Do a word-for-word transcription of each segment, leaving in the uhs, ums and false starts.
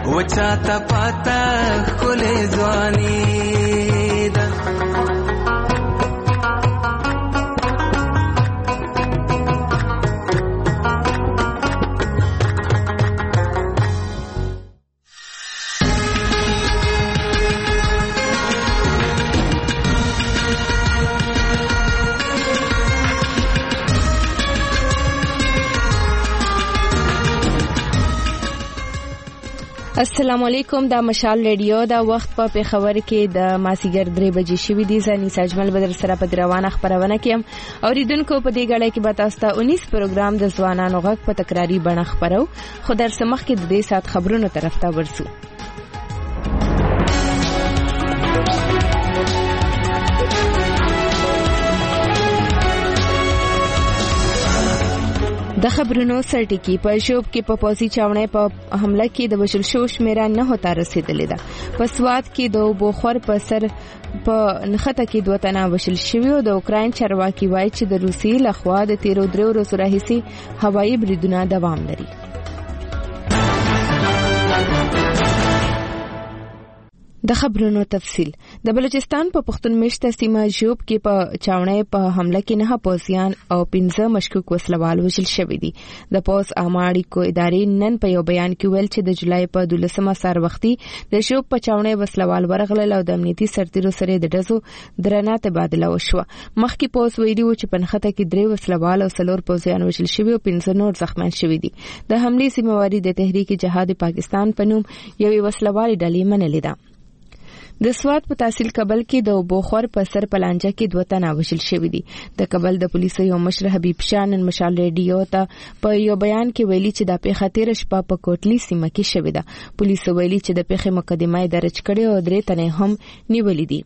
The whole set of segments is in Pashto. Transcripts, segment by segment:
وچاته پاتا خلې ځواني ده. السلام علیکم. دا مشال ریډیو دا وخت په پیښور کې د ماسیګر درې بجې شوې دي. زنی ساجمل بدر سره په روانه خبرونه کیم اوریدونکو په دې غړې کې به تاسو ته انیس پروګرام د ځوانانو غږ په تکراری بڼه خبرو. خو در سمخ کې د دې سات خبرونو طرف ته ورسو. د خبرونو سرټکی په شوب کې په پوزي چاونې په حمله کې د وشل شو شمیره نه هوتا رسیدلې ده. په سواد کې د بوخور په سر په نخته کې دوه تنه وشل شوی او د اوکراین چارواکي وایي چې د روسي لخوا د تیرو درو ورځو راهیسي هوایي بریدونه دوام لري. د خبرونو تفصیل. د بلوچستان په پښتون مشته سیمه جوب کې په چاونې په حمله کې نه پوزیان او پنځه مشکوک وسلوال وژل شوی دي. د پوز اماړي کو ادارې نن په یو بیان کې ویل چې د جولای په دولسمه سار وختي د جوب په چاونې وسلوال ورغلل او د امنیتي سرتیرو سره د ډزو درنه تبادله وشوه. مخکې پوز ویلي و چې په نخته کې درې وسلوال او څلور پوزیان وژل شوی او پنځه نور زخمیان شوی دي. د حملې ذمہواری د تحریک جهاد پاکستان په نوم یو وسلوال ډلې منلې ده. د سواد په تحصیل کابل کې د بوخور په سر پلانجه کې دوه تنه وژل شوی دي. د کابل د پولیسو یو مشر حبیب شاه نن مشال ریډیو ته په یو بیان کې ویلي چې د پیښه تیر شپه په کوټلی سیمه کې شوې ده. پولیسو ویلي چې د پیښې مقدمه درج کړې او درې تنه هم نیولې دي.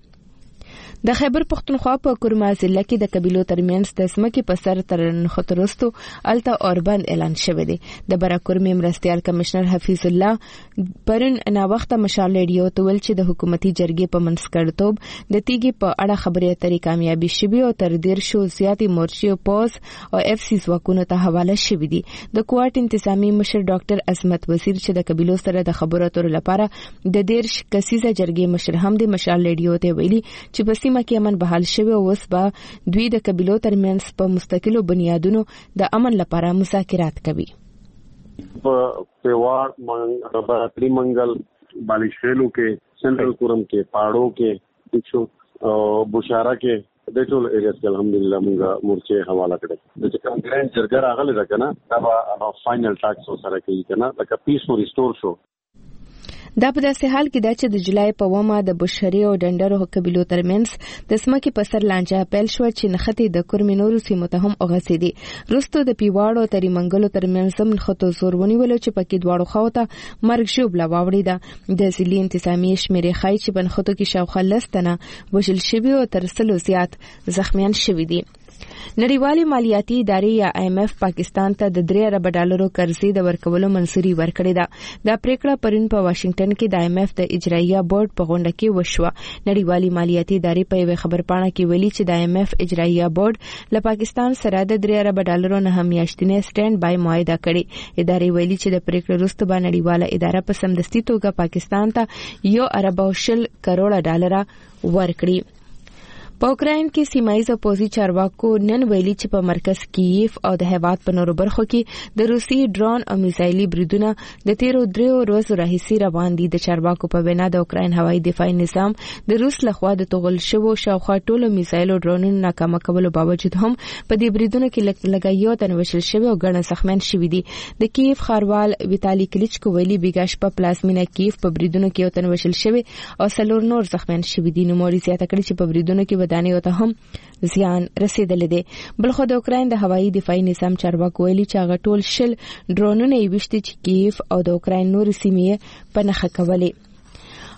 د خیبر پختونخوا په کورما ضلع کې د قبيلو ترمنځ د سمکې په سر تر خطرستو الته اوربند اعلان شوی دی. د براکور مرستيال کمشنر حفیظ الله پرن نا وخت مشال ریډیو ته ویل چې د حکومتي جرګې په منځکړتوب د تیګي په اړه خبرې اترې کامیابی شوه او تر ډیر شو زیاتې مورچې پوز او اف سی ځواکونو ته حواله شوې دي. د کوارټ انتظامی مشر ډاکټر عظمت وزیر چې د قبيلو سره د خبرو اترو لپاره د دیرش کسیزه جرګې مشر هم د مشال ریډیو ته ویلي چې په مکه امن بحال شوی او اوس به دوی د قبيلو ترمنځ په مستقلو بنیادونو د امن لپاره مذاکرات کوي. په پیوار منګل منګل بالیشلو کې سنټرل کورم کې پاړو کې پښو او بشاره کې د ټول ایریاز کې الحمدلله موږ مورچه حواله کړې. د کوم ګرانډ جرګه راغلی ده کنه دا به فائنل ټاکس سره کوي کنه دا پیس او ریسټور شو. دا په داسې حال کې دا چې د جولای په ومه د بشری او ډنډرو قبيلو ترمنځ د سمکې په سر لانجه پیل شو چې نخته د کورمینورو سیمو ته هم اوغسېدي. رستو د پیواړو تری منګلو ترمنځ هم خطو زور ونیول چې پکې دواړو خواته مرګ شوب لا واوړي ده. د ځلې انتظامی شمیرې خای چې بنخته کې شاوخه لستنه وشل شوی او تر سلو زیات زخمیان شوی دي. نړیوالې مالیاتي ادارې یا آی ایم ایف پاکستان ته د درې ارب ډالرو قرضې د ورکولو منځوري ورکړې ده. دا پریکړه پرون په واشنگټن کې د آی ایم ایف د اجراییه بورډ په غونډه کې وشوه. نړیوالې مالیاتي ادارې په یو خبرپاڼه کې ویلي چې د آی ایم ایف اجراییه بورډ له پاکستان سره د درې ارب ډالرو نه هم میاشتنی سټینډ بای معاهده کړې. ادارې ویلي چې د پریکړې وروسته به نړیواله اداره په سمدستي توګه پاکستان ته یو ارب او شل کروڑه ډالر ورکړي. په اوکراین کې سیمایي اپوزي چارواکو نن ویلي چې په مرکز کیف او د هیواد په نورو برخو کې د روسي ډرون او میزایلي بریدونه د تیرو دریو ورځو راهیسې روان دي. د چارواکو په وینا د اوکراین هوایي دفاعي نظام د روس لخوا د توغل شوو شاوخوا ټولو میزایلو ډرونونو ناکامه کولو باوجود هم په دې بریدونو کې لګایو تنوشل شوی او ګڼ زخمیان شوي دي. د کیف خاروال ویتالي کلیچکو ویلي بیګاش په پلازمینه کیف په بریدونو کې تنوشل شوی او څلور نور زخمیان شوي دي. نو موري زیاته کړي چې په بریدونو کې ودانې او ته هم زیان رسیدلې دي. بلخو د اوکراین د هوایي دفاعي نظام چارواکو ویلي چې هغه ټول شل ډرونونه یې وشتي چې کیف او د اوکراین نور سیمې په نخښه کولې.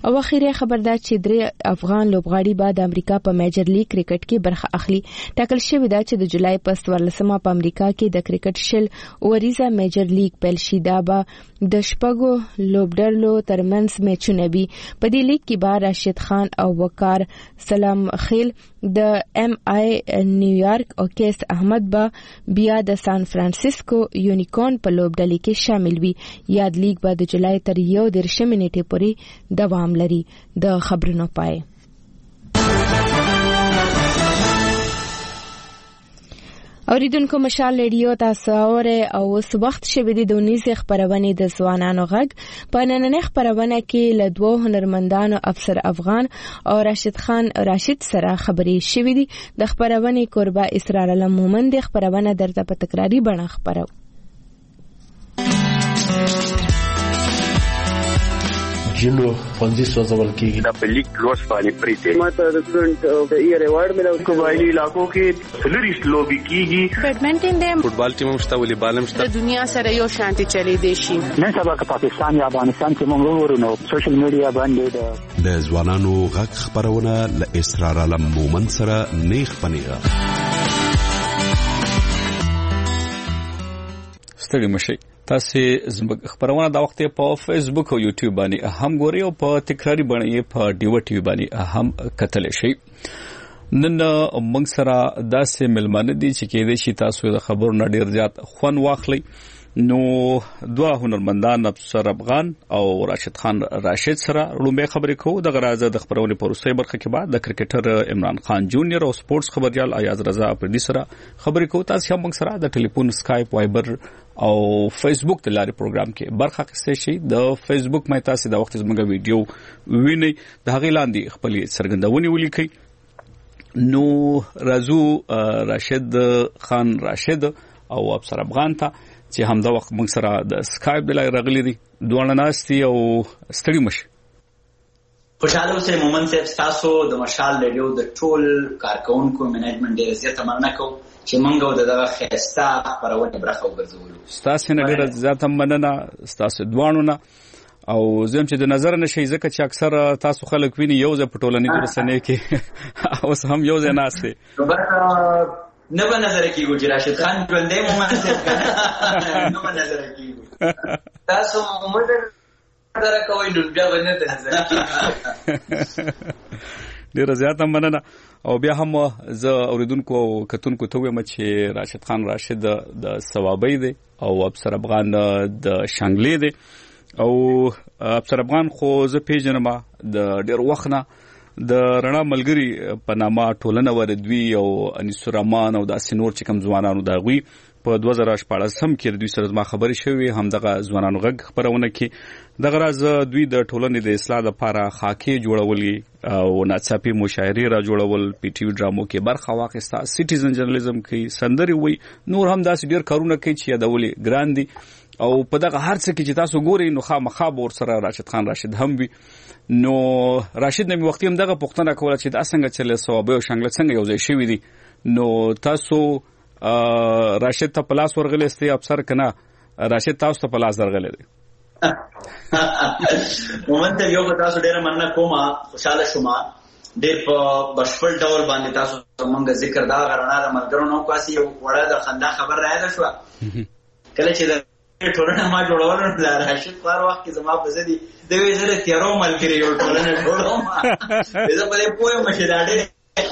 او اخیری خبر دا چې درې افغان لوبغاړي به د امریکا په میجر لیګ کرکټ کې برخه اخلي. ټاکل شوی دا چې د جولای په څوارلسمه په امریکا کې د کرکټ شل اوریزه میجر لیګ پیل شي. دا به د شپږو لوبډلو ترمنځ میچونه وي. په دې لیګ کې به راشد خان او وقار سلام خیل د ام آی نیویارک او کیس احمد به بیا د سان فرانسیسکو یونیکورن په لوبډلې کې شامل وي. یاد لیګ به د جولای تر یو دېرشمې نیټې پورې دوام لري. د خبرونو پای. اوریدونکو مشال ریډیو تاسو اوره او اوس وخت شوه د دونیزه خبرونه د ځوانانو غږ. په نننۍ خبرونه کې له دوه هنرمندانو افسر افغان او راشد خان راشد سره خبرې شوې دي. د خبرونه قربا اسرار علم مومن د خبرونه درته په تکراری بڼه خبرو. جنو پنځه سوځول کېږي د پلیک لوس باندې پریته ماته د سټوډنټ د ایئر ایوارډ ملو قبایلی علاقو کې فلریست لوبي کیږي. بیډمنټن دی، فوټبال ټیم مشته، والیبال مشته. د دنیا سره یو شانتي چلی دی شي. نن سبا که پاکستان یا افغانستان کې موږ ورونو سوشل میډیا باندې د ځوانانو غږ خبرونه ل اسرار علم مومن سره نیخ پنیغه. ستړي مشي تاسو زموږ خبرونه دا وخت په فیسبوک او یوټیوب باندې هم ګوري او په تکراری باندې په ډیو ټي وی باندې هم کتل شي. نن موږ سره داسې ملمانه دي چې کېدې شي تاسو د خبرونو ډیر زیات خوان واخلي. نو دوه هنرمندان افسر افغان او راشد خان راشد سره لومبه خبرې کوو. د غرازه د خبرونې پروسې برخه کې بعد د کرکټر عمران خان جونیئر او سپورتس خبريال ایاز رضا اپریدي سره خبرې کوو. تاسو هم موږ سره د ټلیفون سکایپ وایبر او فیسبوک د لارې پروګرام کې برخه اخیستئ شئ. د فیسبوک مې تاسو د وخت زموږ ویډیو وینئ، د هغې لاندې خپل څرګندونې ولیکئ. نو راځو راشد خان راشد او افسر افغان ته چې همدا وخت موږ سره د سکایپ د لارې راغلي دي. دواړه ناستي او ستړي مشي. خوشاله اوسئ. مومن صاحب تاسو د مشال ریډیو د ټول کارکونکو منیجمنت ډېره زیاته مننه کوم چې موږ د دغه ښایسته خپرونې برخه وګرځولو. ستاسو نه ډېره زیاته مننه ستاسو دواړو نه. او زم چې د نظر نشي ځکه چې اکثر تاسو خلک ویني یو ځای په ټولنیزو رسنیو کې اوس هم یو ځای ناست دي. نه به نظر کېږو چې راشد خان ژوندی مومن صاحب نه به نظر کېږو. تاسو مومن سره کوئ نو بیا به نه نظر کېږو. ډېره زیاته مننه. او بیا هم زه اوریدونکو او کتونکو ته وایم چې راشد خان راشد د ثوابۍ دی او افسر افغان د شانګلې دی. او افسر افغان خو زه پیژنم د ډېر وخت نه د رڼا ملګری په نامه ټولنه وردوي او انیس الرحمن او داسې نور چې کوم ځوانانو د هغوی په دوه زره شپاړسم کې دوی سره زما خبرې شوې. همدغه ځوانانو غږ خپرونه کې دغه راز دوی د ټولنې د اصلاح لپاره خاکې جوړولې او ناڅاپي مشاعرې را جوړول، پی ټي وي ډرامو کې برخه واخیسته، سټیزن جرنالیزم کوي، سندرې وایي، نور هم داسې ډېر کارونه کوي چې یادولې ګران دي. او په دغه هر څه کې چې تاسو ګورئ نو خامخا به ورسره راشد خان راشد هم وي. نو راشد نه مې وختي هم دغه پوښتنه کوله چې دا څنګه چې له ثوابۍ او شانګله څنګه یو ځای شوي دي. نو تاسو راشد ته په لاس ورغلی استئ افسر که نه راشد تاسو ته په لاس درغلی دی؟ مومن ته یو به تاسو ډېره مننه کوم. خوشحاله شوم ډېر په بشپړ ډول باندې تاسو زموږ ذکر دا غرڼه د ملګرو نه وکاسي. یو وړه د خندا خبر رایاده شوه کله چې د ټولنه ما جوړول نو د راشد په هر وخت کې زما په ضد د وی زره تیارو ملګري یو ټولنه جوړوم. زه په دې پوهیم چې دا ډېرې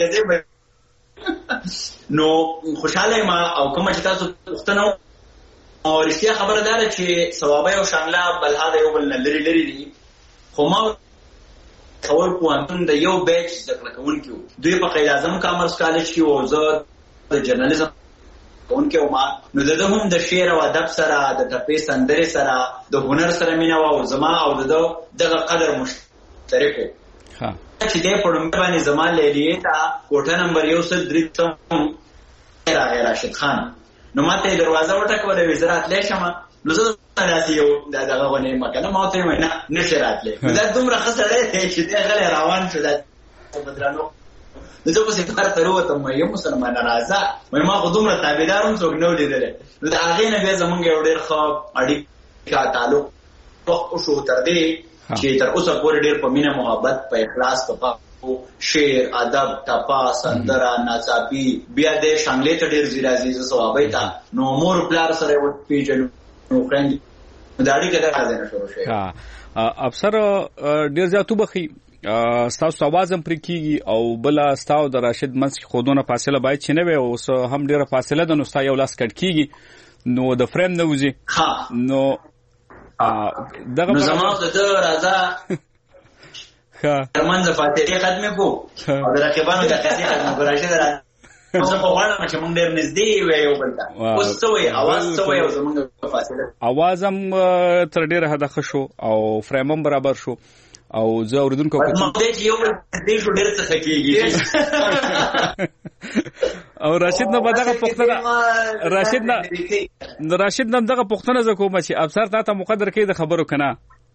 ښځې نو خوشحاله یم. او کومه چې تاسو پوښتنه او رښتیا خبره دا ده چې ثوابۍ او شانګله بلها د یو بل نه لرې لرې دي. خو ما کول پوهنتون د یو بیچ زده کړه کوونکي وو. دوی په قید اعظم کامرس کالج کې وو، زه د جرنالیزم کوونکی وم. نو د ده هم د شعر او ادب سره، د ټپې سندرې سره، د هنر سره مینه وه او زما او د ده دغه قدر مشترک وو. چې دی په لومړي باندې زما لیلیې ته کوټه نمبر یو سل درې څم راغی راشد خان. نو ما ته یې دروازه وټکوله، ویې زه راتلی شم. نو زه داسې یو دغه ونې یم که نه، ما ورته ویم نه نشي راتلی. نو دا دومره ښه سړی دی چې دی غلی روان شو. دا په درنو نو زه پسې کار ته راووتم. یم مسلمانه راځه، وایي ما خو دومره تابعدار هم څوک نه و لیدلی. نو د هغې نه بیا زمونږ یو ډېر ښه اړیکه تعلق وشو. تر دې چې تر اوسه پورې ډېر په مینه محبت په اخلاص په شعر ادب ټپا سندره ناڅاپي بیا د شانګلې ته ډېر زیرازي ثوابي تا نو مور پلار سره و پیژنو نو فرند دا اړیکه دا راځي شروع شي ها افسر ډېر زیاتو بخي ستاسو आवाज هم پرې کیږي او بل ستاسو د راشد منځ کې خودونه فاصله باید چې نه وي او هم ډېره فاصله ده نو ستاسو یو لاس کټ کیږي نو د فریم نه وځي نو دغه نو زموږ د راځه ترمنځ فاتحه ختمه کو او د رقیبانو د قصې ختمه کو راشد راځي اوس په غواړم چې موږ ډېر نږدې وایو بلته اوس څه وایي اواز څه وایي زموږ فاصله اواز هم تر ډېره حده ښه شو او فریم هم برابر شو او زه اوریدونکو کو مو دې یو دې شو ډېر څه کېږي او راشد نو بدغه پختنه راشد نه راشد نو دغه پختنه ز کوم چې افسر تا ته مقدر کې د خبرو کنه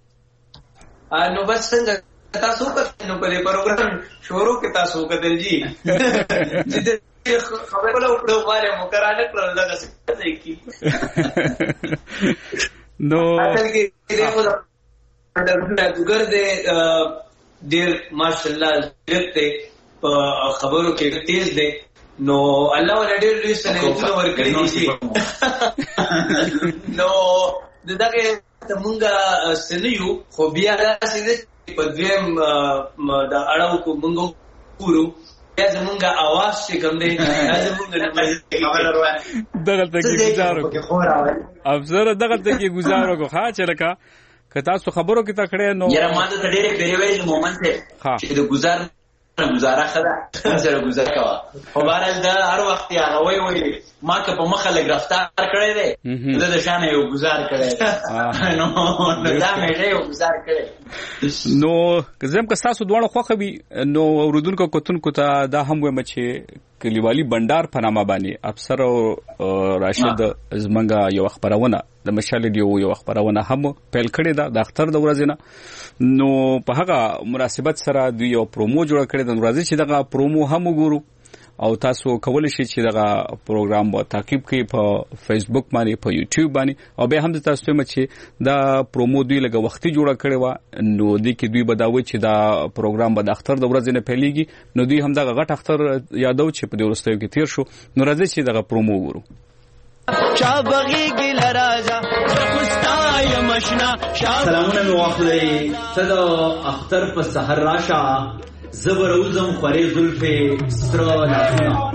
نو بس څنګه تاسو کتنو په دې پروګرام شروع کې تاسو کتل جی چې خبره له وړو باندې مقرره کړل دا څه کی نو اصل کې دې خو دا ګرځي ډېر ماشاءالله دې په خبرو کې تیز دی نو الله ولې ډېر لوی سنتونه ورکړي دي نو دغه څنګه سنيو خو بیا داسې په دویم د اړو کو مونږ کورو یا زمونږه आवाज چې کوم دی زمونږه دغه ته کې گزارو افسر دغه ته کې گزارو کو ها چې لکه که تاسو خبرو کې تا کړې نو یاره ما ته ډېرې پیری ویل مومنت چې د گزار گزاره خدا سره گزار کوا خو بهرحال دا هر وخت هغه وای وای ما که په مخه لګ رفتار کړی دی د شان یو گزار کړی نو دا مې یو گزار کړی نو زم که تاسو دواړه خوخه وي نو اوردونکو کوتونکو ته دا هم وایم چې کلیوالي بندر په نامه باندې افسر او راشد زمنګا یو خبرونه د مشال دی یو خبرونه هم پیل کړی دا د اختر د ورځې نه نو په هغه مناسبت سره دوی یو پرومو جوړ کړی د ورځې چې دغه پرومو هم وګورو او تاسو کولی شئ چې دغه پروګرام به تعقیب کړئ په فیسبوک باندې په یوټیوب باندې او به هم تاسو ته چې دا پرومو دوی لګه وختي جوړ کړی و نو د کې دوی بداوي چې دا پروګرام به د اختر د ورځې نه پیلېږي نو دوی هم دغه غټ اختر یادو چې په دې ورستیو کې تیر شو نو راځي چې دغه پرومو وګورو چا بغيږي لراجا خوستای مشنا سلامونه مو واخلې صدا اختر په سحر راشه زبر اوزم خوري زلفه ستر لاسونه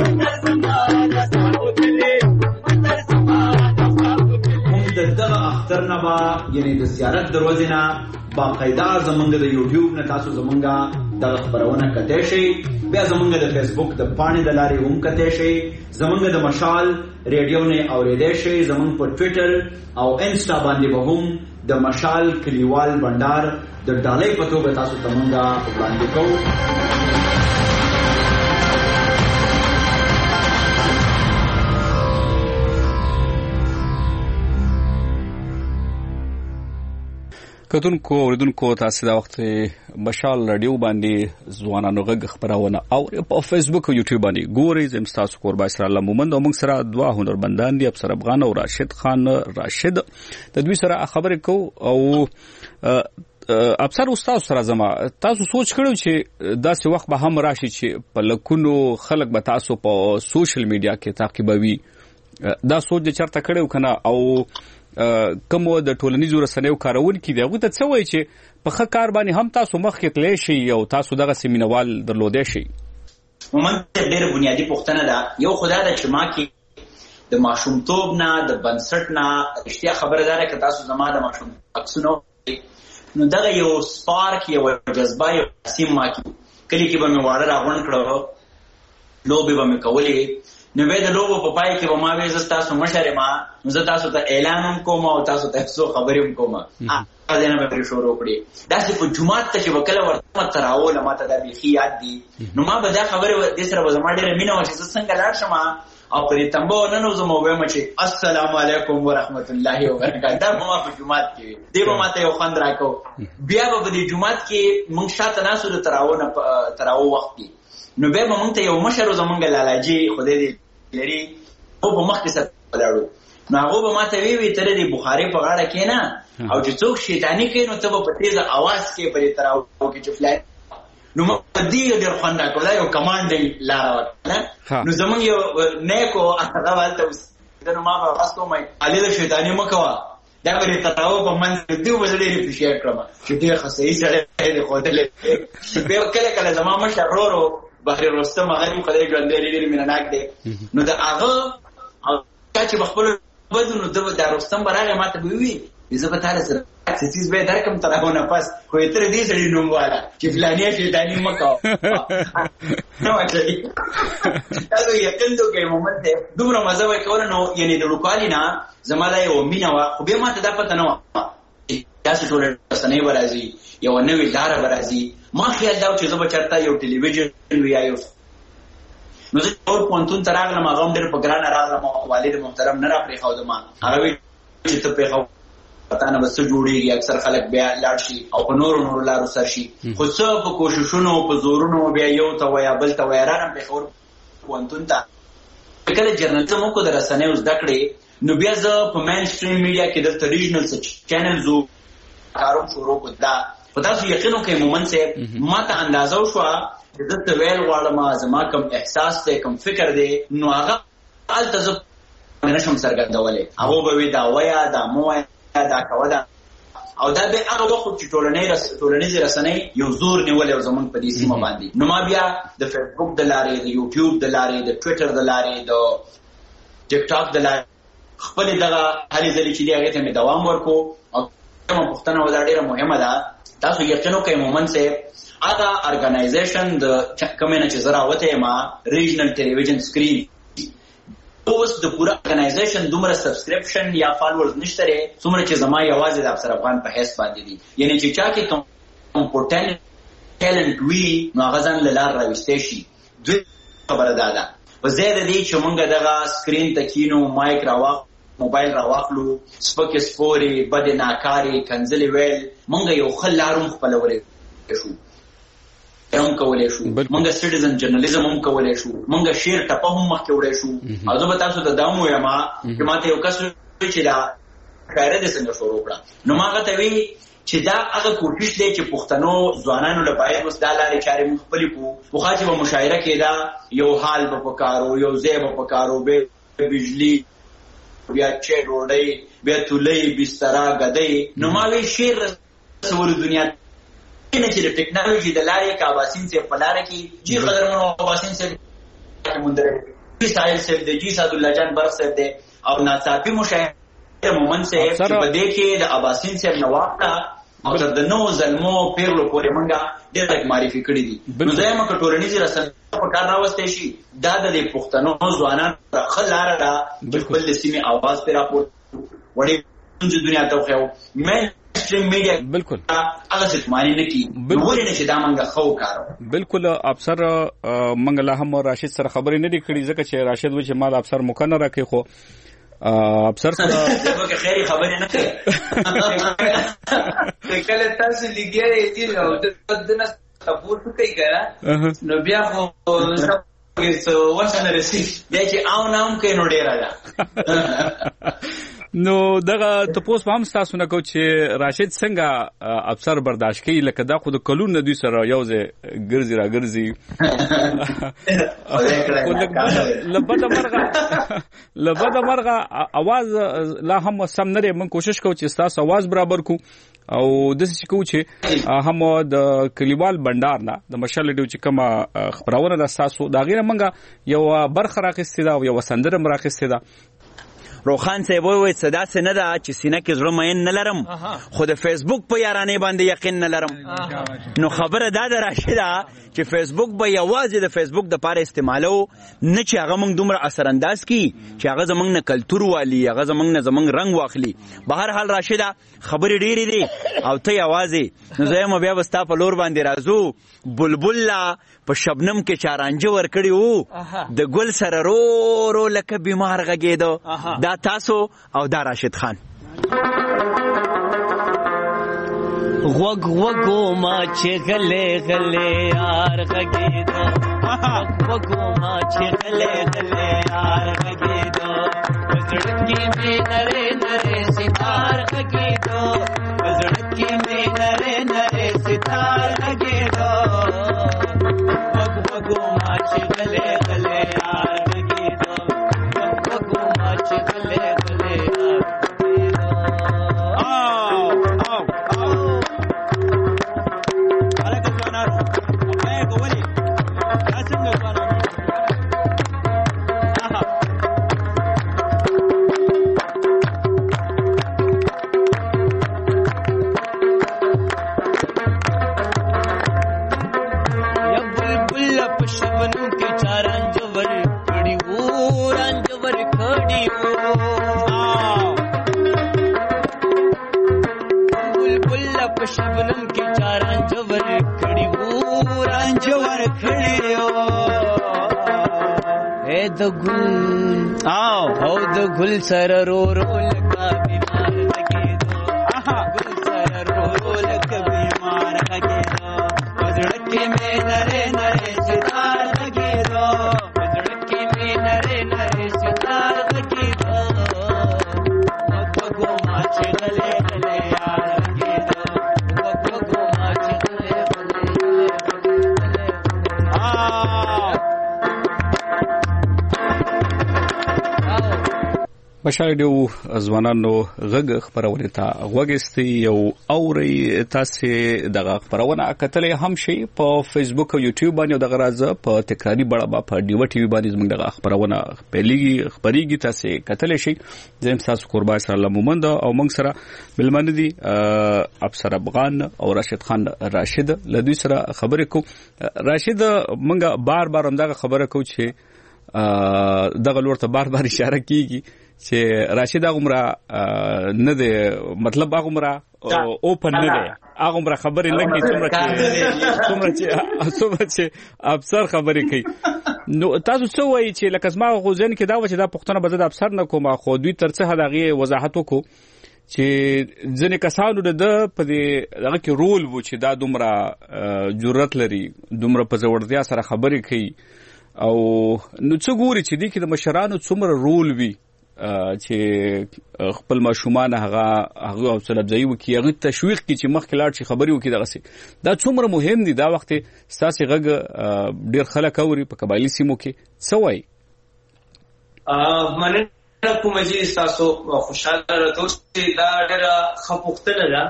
موږ دغه اختر نه با یعنی د زیارت دروازې نه باقاعده زمونږ د یوټیوب نه تاسو زمونږه د خبرونه کته شي بیا زمونږ د فیسبوک د پاڼې د لارې هم کته شي زمونږ د مشال ریډیو نه اورېدې شي زمونږ په ټوئیټر او انسټا باندې به هم د مشال کلیوال بندر د ډالۍ په توګه تاسو ته مونږه وړاندې کوو کتونکو اوریدونکو تاسو دا وخت مشال رادیو باندې ځوانانو غږ خبرونه او په فیسبوک او یوټیوب باندې ګورئ زم تاسو قربا اسر الله مومند او موږ سره دوا هنرمندان دي افسر افغان او راشد خان راشد د دوی سره خبرې کو او افسر استاد سره زما تاسو سوچ کړو چې داسې وخت به هم راشي چې په لکونو خلک به تاسو په سوشل میډیا کې تعقیبوي دا سوچ د چرته کړو کنه او کوم د ټولنیزو رسنیو کارونکي دی هغه ته څه وایي چې په ښه کار باندې هم تاسو مخکې تللی شئ او تاسو دغه سیمینوال درلودی شئ مومند ډېره بنیادي پوښتنه ده یو خدا ده چې ما کې د ماشومتوب نه د بنسټ نه رښتیا خبره ده که تاسو زما د ماشوم عکسونه نو دغه یو سپارک یو جذبه یو سیم ما کې کلی کې به مې واړه راغونډ کړو لوبې به مې کولې نو به د لوبو په پای کې به ما وې زه تاسو مشر ما نو زه تاسو ته اعلان هم کوم او تاسو ته څو خبرې هم کوم ا ځنه به شروع کړې داسې په جمعات ته چې وکړه ورته تراول ما ته د بيخي یاد دي نو ما به دا خبره د سره زما ډېر مینه و چې څنګه لاړ شم او پرې تمبو نن زه مو وایم چې السلام علیکم ورحمت الله وبرکاته دا ما په جمعات کې دی به ما ته یو خوند راکو بیا به د جمعات کې مونږ شاته ناسو د تراو نه تراو وخت نو به مونږ ته یو مشر زمونږ لالاجی خدای دې لري او په مخ کې سره ولاړو نو هغه به ما ته وی وی تر دې بخاری په غاړه کې نه او چې څوک شیطانی کوي نو ته په تیز आवाज کې پرې تراو کې چې فلای نو مدي ډېر خوند راکړل یو کمانډ لاره وکړه نو زمونږ یو نیکو هغه والته نو ما په واسطه مې علي د شیطانی مکوا دا پرې تراو په من دې وزړې په شي کړم چې دې خصې سره دې خوتلې په کله کله زما مشه ورو بحر رستم هغه خدای ګرځي لري مینناک دی نو دا هغه چې بخپل بدونو د رستم برابر ماته وی زه به تاسو سره څه به درکم ترونه پس خو تر دې سړي نوم والا چې فلانیه شیطانی مکو نو اچي تاسو یقین دوی مومنت دومره مزه وای کول نو یعنی د لوکالینا زماله یو مینا وا خو به ماته دا پته نه تاسو ټول سنې ورازي یو نوې لار ورازي ما خیال دا چې زه به چرته یو ټلویزیون ویایو نو زه ټول پونتون تراغلم هغه ډېر په ګران راغلم والد محترم نه را پرې خو دما هغه چې ته په خو پتا نه بس جوړیږي اکثر خلک بیا لاړ شي او په نور نور لارو سر شي خو څه په کوششونو په زورونو بیا یو ته ویا بل ته ویا رانم په خور پونتون ته کله جرنالیزم کو د رسنیو زده کړې نو بیا زه په مین سټریم میډیا کې د ریجنل چینلز کارو شروع کړ دا په تاسو یقینو کې مومن سه ما ته اندازو شو چې د ویل غواړم زما کوم احساس ته کوم فکر دی نو هغه التزم نشم سرګندولې هغه به وی دا ویا دا مو دا کودا او دا به هغه وخت چې ټولنې رس ټولنې رسنۍ یو زور نیولې زمون په دې سیمه باندې نو ما بیا د فیسبوک د لارې د یوټیوب د لارې د ټوئیټر د لارې د ټیک ټاک د لارې خپل دغه هلي ځلې چې دی هغه ته مې دوام ورکو او کوم پښتنه ودا ډیره مهمه ده تاسو یقینو کوي مومن سه هغه ارګنایزیشن د کمنه چې زرا وته ما ریجنل ټلویزیون سکرین اوس د پورا ارګنایزیشن دومره سبسکرپشن یا فالوورز نشته لري څومره چې زما یوازې د افسر افغان په حساب باندې دي یعنی چې چا کې کوم پورټل ټیلنت وی نو هغه ځان لار راوستي شي دوی خبره ده په زیاده دي چې مونږ دغه سکرین تکینو مایک راواخ موبایل راواخلو سپک سپوري بد ناکاري کنځلي ویل مونږ یو خلارم خپلولې شو هم کولای شو مونږ سټیزن جرنالیزم هم کولای شو مونږ شیر ټپه هم مخ کې وړې شو او زه به تاسو ته دامو یم چې ماته یو کس چې دا خیره د څنګه شروع کړه نو ما غته وی چې دا هغه کوشش دی چې پښتنو ځوانانو لپاره اوس د لارې چارې مخبلي کو خو چې به مشاعره کې دا یو حال به پکارو یو ځای به پکارو به بجلی بیا چې ډوډۍ بیا تولې بستر غدې نو ما وی شیر رسول دنیا نه چې د ټیکنالوژي د لارې کاباسین سے پلار کی جی قدرمنو کاباسین سے مندره جی ساحل سے د جی سعد الله جان برخ سے د او ناصافی مشاهده مومن سے چې بده کې د اباسین سے نواقه او د نو ظلمو پیرلو پورې منګه ډېر تک معرفي کړی دي نو زما کټورنیزي رسنۍ په کار راوستي شي دا د پښتنو ځوانان خلاره دا خپل سیمه आवाज پر راپور وړي دنیا ته خو مې سټریم میډیا بالکل هغه څه معنی نه کی ورې نه چې دا منګه خو کارو بالکل افسر منګله هم راشد سره خبرې نه دی کړې ځکه چې راشد و چې مال افسر مکنه راکې خو افسر سره دغه خیری خبرې نه کوي کله تاسو لګیږئ چې نو د دنه سپورټ کوي ګره نو بیا خو څه وسنه رسی بیا چې او نام کوي نو ډیر راځه نو دغه تاسو هم تاسو نه کو چې راشد څنګه افسر برداشت کوي لکه دا خو د کلون دوی سره یوځه ګرځي را ګرځي لبد مرغه لبد مرغه आवाज لا هم سم نه من کوشش کوو چې تاسو आवाज برابر کو او د څه کو چې هم د کلیوال بندار نه د مشال ډیو چې کومه خبرونه د تاسو دا غیره منګه یو برخه راخسته دا یو سندره راخسته دا روخان صاحب وای صدا سه نه دا چې سینه کې زړه مین نه لرم خو د فیسبوک په یارانه باندې یقین نه لرم نو خبره دا ده راشده چې فیسبوک به یوازې د فیسبوک د پاره استعمالو نه چې هغه موږ دومره اثر انداز کی چې هغه زمنګ نه کلچر والی هغه زمنګ نه زمنګ رنگ واخلي بهر حال راشده خبرې ډېرې دي او ته یوازې نو زه یم بیا وستا په لور باندې راځو بلبل لا په شبنم کې چارانجه ور کړی وو د ګل سره رو رو لکه بیمار غږېدو دا تاسو او دا راشد خان غوگ غوگو ما چې غلې غلې یار غږېدو غوگ غوگو ما چې غلې غلې یار غږېدو زړکی می نره نره ستار غږېدو زړکی می نره نره ستار غږېدو وګ وګو ما چې غلې غلې یار غږېدو وګ وګو ما چې غلې غلې یار غږېدو آو آو آو الګ ځوانانو په کوولې تاسو څنګه शबनम के चारां जवर खड़ी वो रांझवर खड़ी हो ए द गुल आओ हो द गुल सर रो रो लगा बीमार लगे दो आहा गुल सर रो रो लगा बीमार लगे दो बजड़के में नरे नरे सितार लगे दो बजड़के में नरे नरे सितार लगे दो भगो माचे गले गले यार लगे दो بشاړو ځوانانو غږ خبرونه ته غوږستي یو اوري تاسو دغه خبرونه کتلې هم شي په فیسبوک او یوټیوب باندې دغه راز په تکراری بڑا په ډیو ټي وی باندې زموږ دغه خبرونه پیلېږي خبريږي تاسو کتلې شي زم تاسو قربان سره مومند او موږ سره بلمن دي افسر افغان او راشد خان راشد لدی سره خبرې کو راشد موږ بار بار هم دغه خبره کو چې دغه لورته بار بار اشاره کیږي چې راشد عمره نه دی مطلب عمره اوپن نه دی عمره خبرې نه کوي څومره چې څومره چې څومره چې افسر خبرې کوي نو تاسو څه وایي چې لکه زما غوښتن کې دا و چې دا پښتنه به د افسر نه کومه خو دوی ترڅه هغه وضاحت وکړو چې ځنې کسانو د په دې هغه کې رول وو چې دا دومره جرأت لري دومره په زړورتیا سره خبرې کوي او نو څه ګوري چې دې کې د مشرانو څومره رول وي چې خپل ماشومان هغه هغه او سلبځي وکي هغه تشویق کی چې مخکې لاړ شي خبري وکي دغه سي دا څومره مهم دي دا وخت ساسي غږ ډیر خلک اوري په قبایلی سیمو کې څه وایي ا مننه کوم چې تاسو خوشاله راته چې دا ډېر خپوختنه ده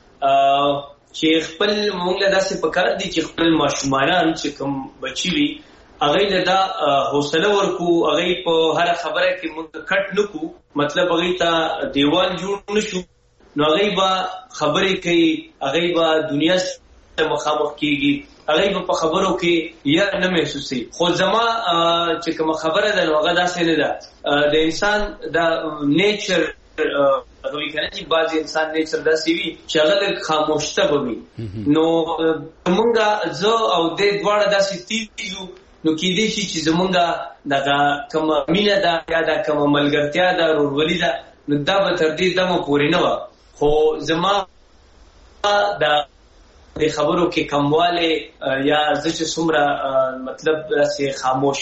چې خپل مونږ له داسې پکار دي چې خپل ماشومان چې کوم بچي وي هغه دا حوصله ورکو هغه په هر خبره کې موږ کټ نکو مطلب هغه ته دیوال جوړ نشو نو هغه با خبرې کوي هغه با دنیا سره مخامخ کیږي هغه په خبرو کې یا نه محسوسي خو زما چې کوم خبره ده هغه داسې نه ده د انسان د نیچر هغه کنه چې بعض انسان نیچر داسې وي چې هغه خاموشته وي نو موږ زه او د دواړه داسې تیزو نو کې دې چې زمونږه دغه کوم مینه ده یا د کوم ملګرتیا ده ورولې ده نو دا به تر دې دمو پورې نه و خو زما د خبرو کې کمواله یا چې څومره مطلب چې خاموش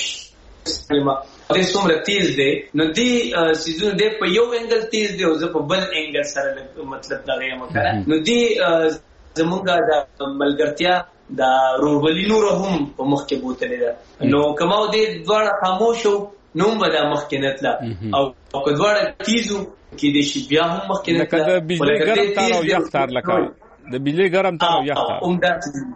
دې څومره تیز دی نو دې سيزونه دې په یو انګل تیز دی او زه په بل انګل سره مطلب دا غیم کړه نو دې زمونږه د ملګرتیا دا رورولي نور هم په مخ کې بوتلې ده نو کماو دې دواړه خاموش نو به د مخ کې نتلا او په دواړه تیزو کې دې شي بیا هم مخ کې نتلا د بجلی ګرم تار او یختار لکه د بجلی ګرم تار او یختار عمده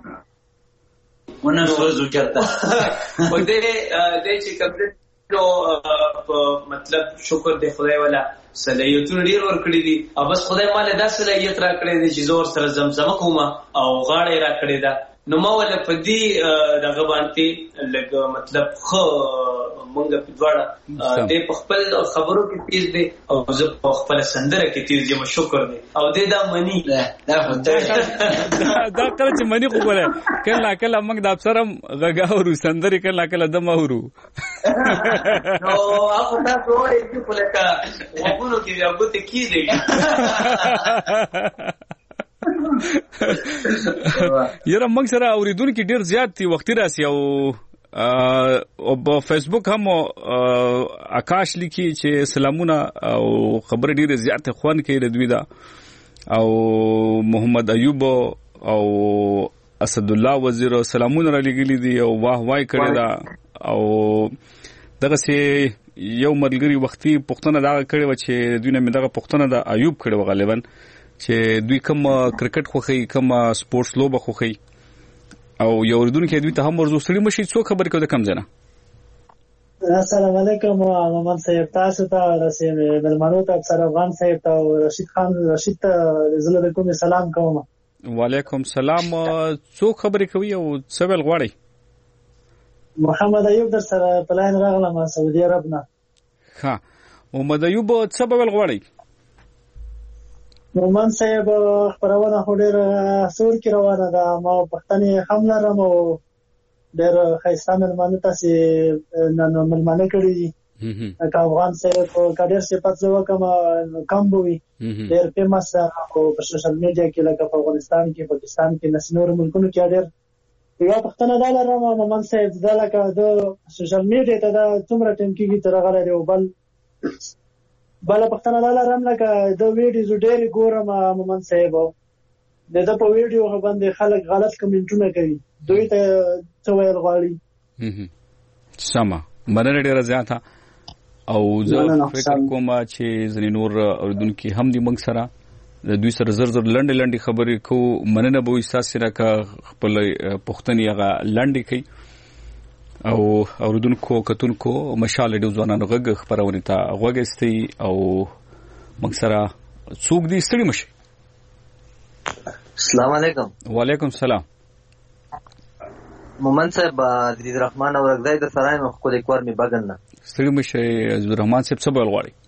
ونه ورځو چرته و دې دې چې کمپلیټ نو مطلب شکر دې خدای والا صلاحیتونه ډیر ورکړي دي او بس خدای مال دا صلاحیت را کړی دی چې زور سره زمزمه کومه او غاړه را کړی ده نو ما ول په دې دغه باندې لګ مطلب خو مونږ په دواړه دې په خپل خبرو کې تیز دي او زه په خپل سندره کې تیز یم شکر دی او دې دا منی دا دا کله چې منی خو ولا کله کله موږ د افسرم غاغورو سندري کله کله دم اورو نو هغه تاسو وایي چې په لکه وګورو کې یو ګوت کیږي یره موږ سره اوریدونکو ډیر زیات دي وخت راسي او په فیسبوک هم آکاش لیکي چې سلامونه او خبر ډیره زیاته خوان کوي د دوی دا او محمد ایوب او اسد الله وزیر سلامونه را لګیلي دي او واه وای کړی دا او دغه سي یو ملګری وختي پښتنه دا کړی و چې دوی نه مې دغه پښتنه د ایوب کړی و غالبا چې دوی کوم کرکټ خوخي کوم سپورتس لوبه خوخي او یو ردون کې دوی ته هم ورزو سړي مشي څو خبر کوي کم ځنه. السلام علیکم محمد صاحب تاسو ته رسېږم ملمنو ته افسر افغان صاحب ته رشید خان رشید ته زله کوم سلام کوم. وعلیکم سلام څو خبرې کوي او څه ویل غواړي؟ محمد ایوب در سره پلاین راغلم سعودي عرب نه. ها محمد ایوب څه ویل غواړي؟ محمد صاحب خبرونه خو ډېر سور کې روانه ده ما پښتنې هم لرم او ډېر ښایسته مېلمانه تاسې نن مېلمانه کړي دي که افغان صاحب که ډېر صفت زه وکړم کم به وي ډېر فیمس خو په سوشل میډیا کې لکه په افغانستان کې پاکستان کې نس نورو ملکونو کې ډېر یوه پوښتنه دا لرم محمد صاحب دا لکه د سوشل میډیا ته دا څومره ټایم کېږي چې راغلی دی او بل بله پوښتنه دا لرم لکه د ویډیوز ډېرې ګورم محمد صاحب د ده په ویډیو باندې خلک غلط کمنټونه کوي دوی ته څه ویل غواړي؟ سمه مننه ډېره زیاته او زه فکر کوم چې ځینې نور اورېدونکي هم دي موږ سره د دوی سره زر زر لنډې لنډې خبرې کوو مننه به وي ستاسې سره که خپل پوښتنې هغه لنډې کوي او اوریدونکو کتونکو مشال ډیو ځوانانو غږ خبرونه ته غوږ استي او موږ سره څوک دي ستړي مشي. السلام علیکم. وعلیکم السلام. مومن صاحب عزیز الرحمن اورګزای د سرایم خو د کور می بغل نه ستړي مشي عزیز الرحمن صاحب څه بل غواړي؟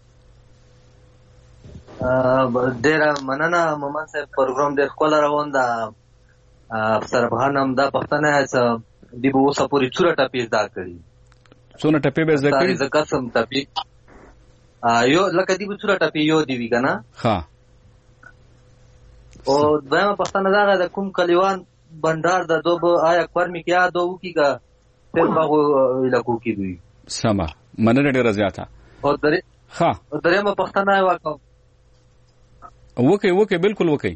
ا ډیر مننه مومن صاحب پروګرام ډیر خپل روان دا افسر بهانم دا پښتنه دی به اوسه پوری څوره ټاپې زده کړي. څونه ټاپې به زده کړي؟ زه قسم ټاپې یو لکه دی به څوره ټاپې یو دی وی کنه. ها او دغه پښتنه دا د کوم کلیوان بندر د دوه آیا کورمی کې یاد وو کیګه تر باغ علاقو کې دوی. سما مننه ډیره زیاته. او درې ها او درې ما پښتنه واکو وکي وکي بالکل وکي.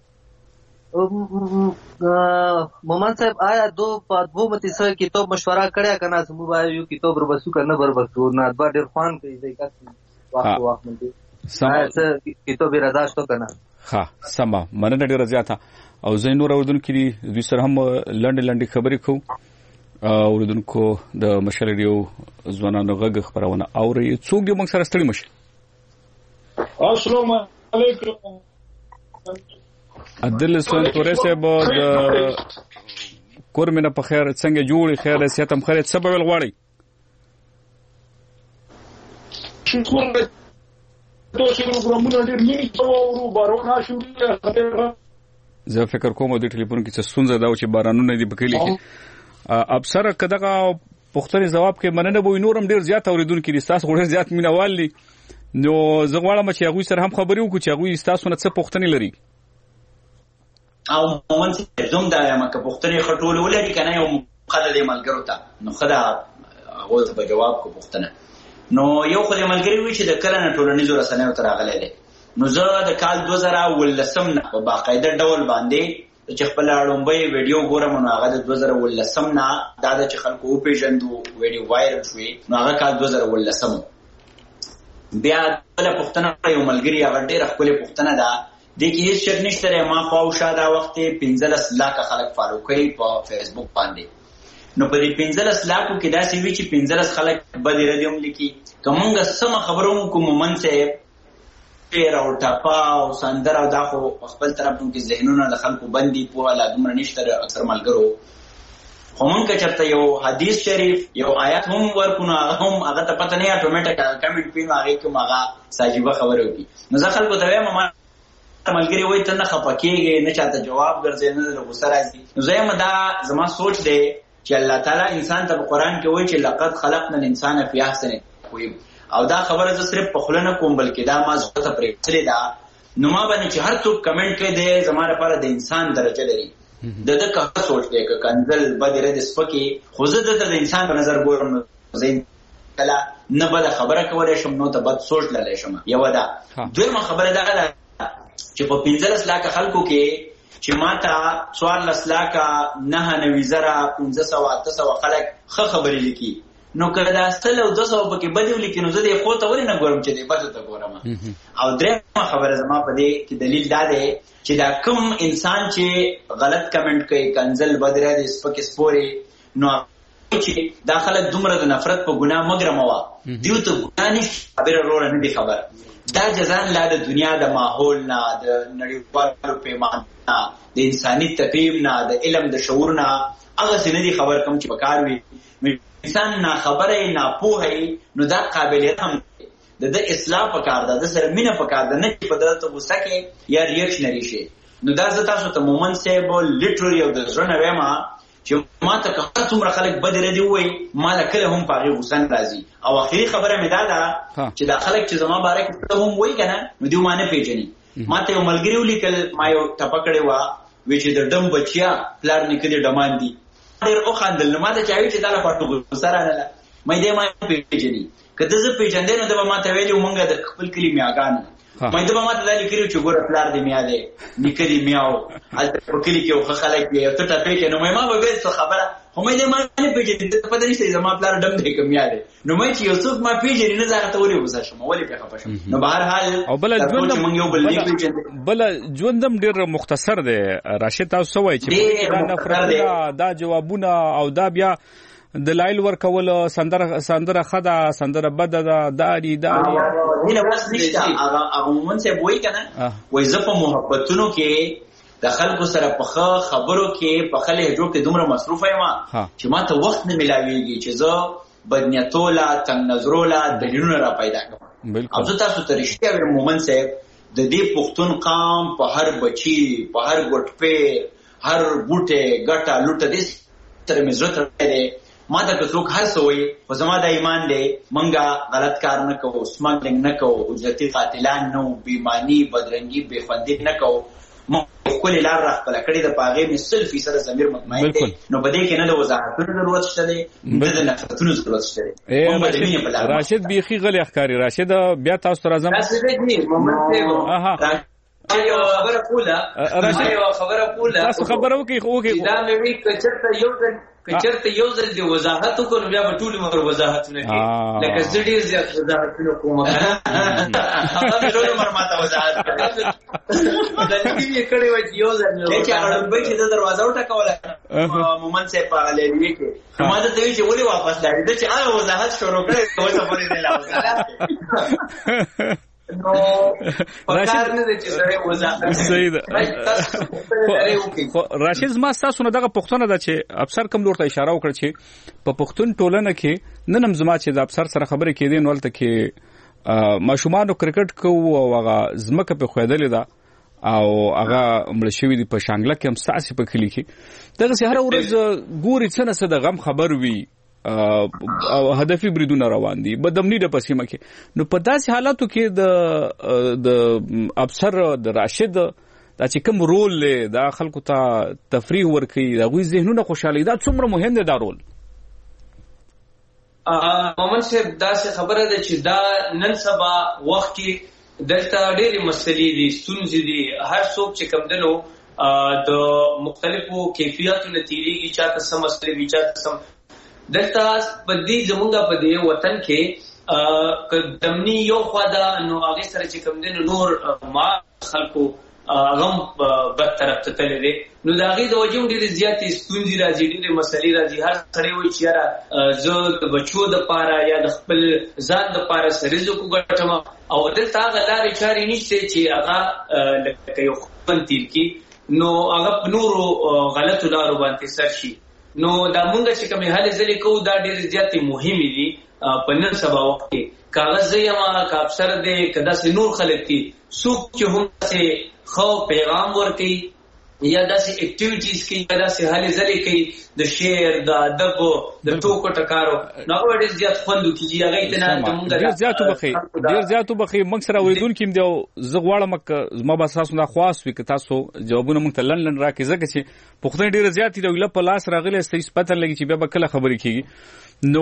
مومن صاحب آیا دو په دو متي سره کتاب مشوره کړیا کنه سمو وایو یو کتاب ربسو کنه بربسو نه با ډیر خوان کوي ځکه چې واخ واخ منته سم کتاب رضاشتو کنه. ها سما مننه ډیره زیاته او زین نور اوردونکو دي دوی سره هم لنډ لنډ خبرې کوو اوردونکو د مشال ډیو ځوانانو غږ خبرونه اوري څوک دې موږ سره ستړي مشي. السلام علیکم. عدل سون تورې صاحب د کورمنه په خیر څنګه جوړي خیر سیاتم خیر څه به غواړي؟ شکر دې تاسو پروګرامونه ډېر مینه کوو بارونه شوړي. زه فکر کوم د ټلیفون کې څه ستونزه دا چې بارانونه دي بکلی کې ابصر کداغه پښتني جواب کې مننه به نورم ډېر زیات اوریدونکو دي تاسو ډېر زیات مینوال دي نو زه غواړم چې هغه سره هم خبرې وکړو چې هغه تاسو نه څه پښتني لري او مومن صاحب زوم دا یم که پښتني خټول ولري کنه یو مقدر دی ملګرو ته نو خدا هغه ته جواب کو پښتنه نو یو خو د ملګری وی چې د کله نه ټولنیزو رسنیو تر غلې دي نو زه د کال دوه زره ولسم نه په باقاعده ډول باندې چې خپل اړومبې ویډیو ګورم نو هغه د دوه زره ولسم نه دا د خلکو په پیژندو ویډیو وایرل شوی نو هغه کال دوه زره ولسم بیا بل پښتنه یو ملګری هغه ډېر خپل پښتنه ده د کې هیڅ شک نشته ما خو شاده وخت پنځلس لاک خلک فالو کوي په فیسبوک باندې نو په دې پنځلس لاکو کې دا سی وی چې پنځلس خلک بدی ردیوم لیکي کومه سم خبرو کوم منځه پیر او ټاپا او سندر او دا خو خپل طرفونو کې ذهنونه د خلکو بندي په لا دومره نشته اکثر ملګرو خو مونږ چرته یو حدیث شریف یو آیات هم ورکونه هم هغه ته پته نه اتوماتیک کمنټ پین هغه کوم هغه ساجيبه خبره وکي نو ځکه خلکو ته وایم ما ملګری وای ته نه خپکیږي نه چاته جواب ګرځي نه له غوسه راځي نو زه ما دا زما سوچ دی چې الله تعالی انسان ته په قران کې وایي چې لقد خلقنا الانسان فی احسن تقویم او دا خبره زه صرف په خلنه کوم بلکې دا ما زړه ته پرېښلې ده نو ما باندې چې هر څوک کمنټ کوي د زما لپاره د انسان درجه لري د د کا سوچ دی ک کنزل بدره د سپکی خو زه د انسان په نظر ګورم زین کلا نه بد خبره کولای شم نو ته بد سوچ للی شم یو دا دویمه خبره دا ده چې په پنځلس لاکه خلکو کې چې ماته څوارلس لاکه نه نوي زره پنځه سوه اته سوه خلک ښه خبرې لیکي نو که دا سل او دوه سوه پکې بدې ولیکي نو زه دې ښو ته ولې نه ګورم چې دې بدو ته ګورم. او درېیمه خبره زما په دې کې دلیل دا دی چې دا کوم انسان چې غلط کمنټ کوي کنزل بدره دې سپکې سپورې نو چې دا خلک دومره د نفرت په ګناه مګرموه دیو ته ګناه نشي خبره وروره نه دي خبر دا جزان لا د دنیا د ماحول نه د نړیوالو پیمان نه د انساني تقریب نه د علم د شعور نه هغسې نه دي خبر کوم چې په کار وي انسان نا خبره نا پوهه نو دا قابلیت هم د د اصلاح پکار ده د سره مینه پکار ده نه چې په دغه غوسه کې یا ریاکشنری شي. نو دا زه تاسو ته مومن صاحب لیټرلی او د ځړ نه وایم چې ما ته که څومره خلک بد ردی وای ما له کله هم پاغي غوسه راځي. او اخري خبره مې دا ده چې دا خلک چې زما باره کې هم وای کنه نو دیو مانه پیژني. ما ته یو ملګری ولیکل ما یو ټپکړې وا وی چې د ډم بچیا پلار نکړي ډمان دي ډېر او خاندل نو ما ته چاوي چې تعالی پټو سره نه مې دې ما پیژني کله زه پیژندې نو د ما ته ویلو مونږه د خپل کلی میاګان مې د ما ته دالي کړو چې ګور پلار دې میا دې نکړي میاو البته په کلی کې خو خلک یې ته ته پیژنې نو مې ما به څه خبره خو مې دې ما نه پیژنې ته په دې نشي زما پلار ډم دې کوم یا دې نو مې چې یوسف ما پیژنې نه زغه ته ولې وسه شم ولې په خپه شم. نو بهر حال او بل ژوند بل ژوندم ډیر مختصر دی راشد تاسو وایي چې دا نفرت دا جوابونه او دا بیا دلایل ورکول سندره سندره خدا سندره بد ده داری داری نه بس نشته هغه عموما څه وایي کنه وایي زه په محبتونو کې د خلکو سره په خبرو کې په خلهجو کې دومره مصروف یم چې ما ته وخت نه ملاويږي چې زه بدنیتولا تنگ نظرولا دلیلونه را پیدا کړم. او زه تاسو ته رښتیا وایم مومن صاحب د دې پښتون قام په هر بچي په هر ګټپې هر بوټه ګټه لوټه دې تر مزرت لري ما ته څوک هر سوې په زما د ایمان له منګه غلط کار نه کوو سمګلینګ نه کوو اجرتي قاتلان نو بیمانی بدرنګي بخوندې نه کوو مو کول لار راخپل کړي د پاغې مثل فیصد ضمیر مطمئن دي نو بده کې نه د وضاحتونو ضرورت شته دي د نفرتونو ضرورت شته دي. راشد بیخي غلی ښکاری راشد بیا تاسو راځم راشد دې محمد یو خبره کوله یو خبره کوله تاسو خبره وکي خو کې دا مې وی کچته یو کچرته یو ځل دی وضاحت کو نو بیا په ټول عمر وضاحتونه کوي لکه زړی زیات وضاحتونه کوم هغه ټول عمر ماته وضاحت کوي دا دې کړي وای یو ځل نو چې هغه به چې د دروازه وټکوله مومن سي په لوي کې ما ته دوی چې ولې واپس لاړ دي چې هغه وضاحت شروع کړي نو څه پرې نه لاوځه نو پکار نه دي چې سره وضاحت صحیح ده. راشد ما تاسو نه دغه پښتنه ده چې افسر کوم لور ته اشاره وکړه چې په پښتون ټولنه کې نن زما چې د افسر سره خبرې کېدې نو ولته کې ماشومان کرکټ کوو او هغه زمکه په خویدلې ده او هغه مړ شوی دی په شانګله کې هم ساسي په کلی کې دغه هر ورځ ګوري څه نه څه د غم خبر وي او هدفي بریدونه روان دي بدمنی د پسیمه کې نو په داسې حالاتو کې د د افسر د راشد دا چې کوم رول له د خلکو ته تفریح ورکړي د غوي ذهنونه خوشالي دا څومره مهم دی دا رول. مومن صاحب دا څه خبره ده چې دا نن سبا وخت کې دلته ډېرې مسلې دي ستونزې دي هر څوک چې کوم دنو د مختلفو کیفیتونو تیریږي چاته سم مسلې وي چاته سم دلته په دې زمونږه په دې وطن کې قدمنی یو خوا ده نو هغه سره چې کوم دین نور ما خلکو غم بد طرف ته تللی دي نو دا غي د وجو ډېر زیاتې ستونزې راځي ډېر مسلې راځي هر سړی وایي چې یاره زه د بچو د پاره یا د خپل ځان د پاره سریزو کو ګټم او دلته هغه لارې چارې نشته چې هغه لکه یو خپل تیر کی نو هغه نورو غلطو لارو باندې سر شي نو دا مونږ چې کومه حل ځلې کوو دا ډېر زیاتې مهمه دي په نن سبا وخت کې کاغذ یما کا افسر دې کدا سي نور خلک دي څوک چې هم څه خو پیغام ورکي یا داسې اکټیویټیز کوي یا داسې هلې ځلې کوي د شعر د ادبو د ټوکو ټکارو نو هغه ډېر زیات خوند وکړي هغې ته نه ډېر زیات وبخښئ ډېر زیات وبخښئ موږ سره اورېدونکي هم دی او زه غواړم زما به ستاسو دا خواست وي که تاسو جوابونه موږ ته لنډ لنډ راکړئ ځکه چې پوښتنې ډېرې زیاتې دي او ایله په لاس راغلی ستاسو پته لګي چې بیا به کله خبرې کېږي نو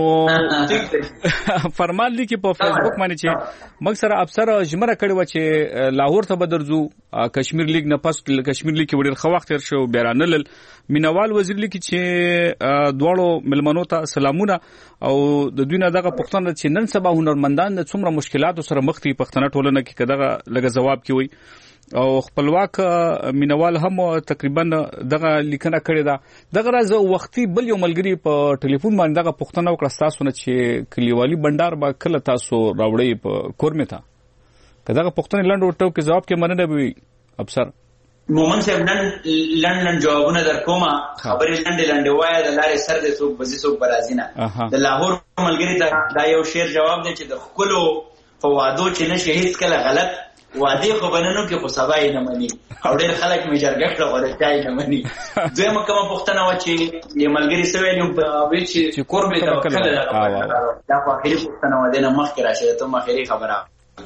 فرمان لیکي په فیسبوک باندې چې موږ سره افسر ژمنه کړې وه چې لاهور ته به درځو کشمیر لیګ نه پس کشمیر لیګ کې ډېر ښه وخت تېر شو بیا رانلل مینوال وزیر لیکي چې دواړو مېلمنو ته سلامونه او د دوی نه دغه پوښتنه چې نن سبا هنرمندان د څومره مشکلاتو سره مخ دي پښتنه ټولنه کې که دغه لږه ځواب کوي او خپلواک مینوال هم تقریبا دغه لیکنه کړې ده دغه راز وختي بل یو ملګری په ټلیفون باندې دغه پوښتنه وکړه ستاسو نه چې کلیوالي بنډار به کله تاسو راوړئ په کورمې ته که دغه پوښتنې لنډ ورته کې جواب کې مننه به وي افسر مومن صاحب نن لنډ لنډ جوابونه در کومه خبرې لنډې لنډې وایه د لارې سر دې څوک بځي څوک به راځي نه د لاهور ملګري ته دا یو شعر جواب دی چې د ښکلو په وعدو چې نشي هېڅکله غلط وعدې خو به نن وکړي خو سبا یې نه مني او ډېر خلک مې جرګه کړه خو د چا یې نه مني دویمه کومه پوښتنه وه چې یې ملګري څه ویل ویل چې کوربې ته به کله دا خو اخري پوښتنه وه دې نه مخکې راشي ته هم اخري خبره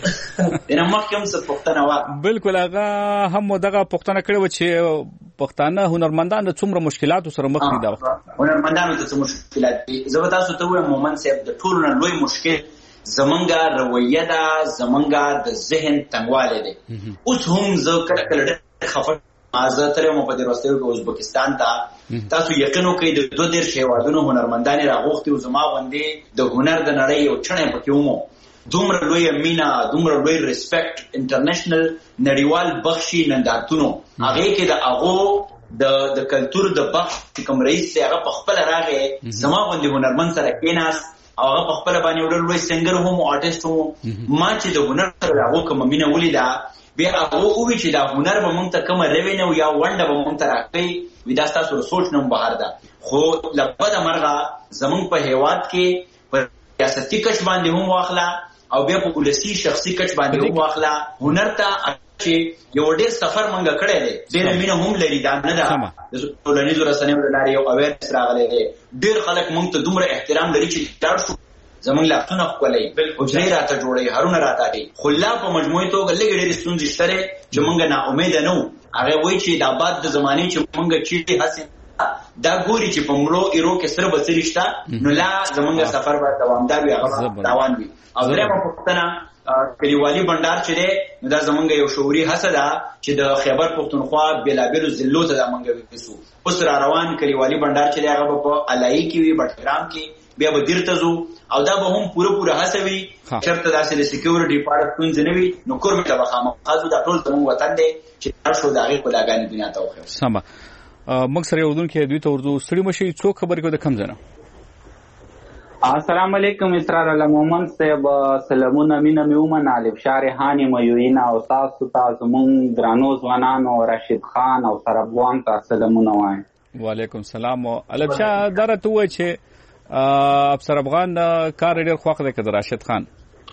دنه مخکې هم څه پوښتنه وه بلکل هغه هم دغه پوښتنه کړې وه چې پښتانه هنرمندان د څومره مشکلاتو سره مخ دي دا وخت هنرمندانو ته څه مشکلات دي زه به تاسو ته ووایم مومن صاحب د ټولو نه لوی مشکل زمونږه رویه ده زمونږه د ذهن تنګوالی دی اوس هم زه کله کله ډېر خفه زه تللی وم په دې وروستیو کې ازبکستان ته تاسو یقین وکړئ د دوه دېرش هېوادونو هنرمندانې راغوښتي او زما غوندې د هنر د نړۍ یو چڼی پکې ومو دومره لویه مینه دومره لوی ریسپیکټ انټرنیشنل نړیوال بخشي نندارتونو هغې کې د هغو د د کلتور د بخش چې کوم رئیس دی هغه په خپله راغی زما غوندې هنرمند سره کېناست او هغه په خپله باندې یو ډېر لوی سنګر هم و آرټسټ هم ما چې د هنر سره د هغو کومه مینه ولیده بیا هغه ووي چې دا هنر به موږ ته کومه ریونیو یا ونډه به موږ ته راکوي وي دا ستاسو د سوچ نه هم بهر ده خو له بده مرغه زموږ په هېواد کې په ریاستي کچ باندې هم واخله او بیا په ولسي شخصي کچ باندې هم واخله هنر ته چې یو ډېر سفر منګه کړی دی ډېره مینه هم لري دا نه ده د ټولنیزو رسنیو له لارې یو اویرنس راغلی دی ډېر خلک موږ ته دومره احترام لري چې لاړ شو زموږ لاسونه ښکلوي حجرې راته جوړوي هرونه راته کوي خو لا په مجموعي توګه لږې ډېرې ستونزې شته دی چې موږ ناامیده نه وو هغې وایي چې دا باد د زمانې چې موږ چیرې هسې دا ګوري چې په مړو ایرو کې سره بڅري شته نو لا زمونږ سفر به دوامدار وي هغه روان وي او درېیمه پوښتنه کلیوالي بنډار چې دی نو دا زمونږ یو شعوري هڅه ده چې د خیبر پښتونخوا بېلابېلو ضلعو ته دا موږ ویسو اوس را روان کلیوالي بنډار چې دی هغه به په علایي کې وي بټګرام کې بیا به دیر ته ځو او دا به هم پوره پوره هڅه وي چېرته داسې د سیکیورټي په اړه ستونزې نه وي نو کورمې ته به خامخا ځو دا ټول زموږ وطن دی چې لاړ شو د هغې ښکلاګانې دنیا ته وښیو سمه موږ سره یو اردوونکی دوی ته اردو ستړي مه شئ څوک خبرې کوي د کوم ځای نه السلام علیکم اسرار الله مومن صاحب سلامونه مینه مې ومنه الفشار هاني ميوینا او تاسو ته زموږ درانو ځوانانو راشد خان او سرابوان ته سلامونه وایم وعلیکم سلام الفشار دا راته ووایه چې افسر افغان کار ډېر خوښ دی که د راشد خان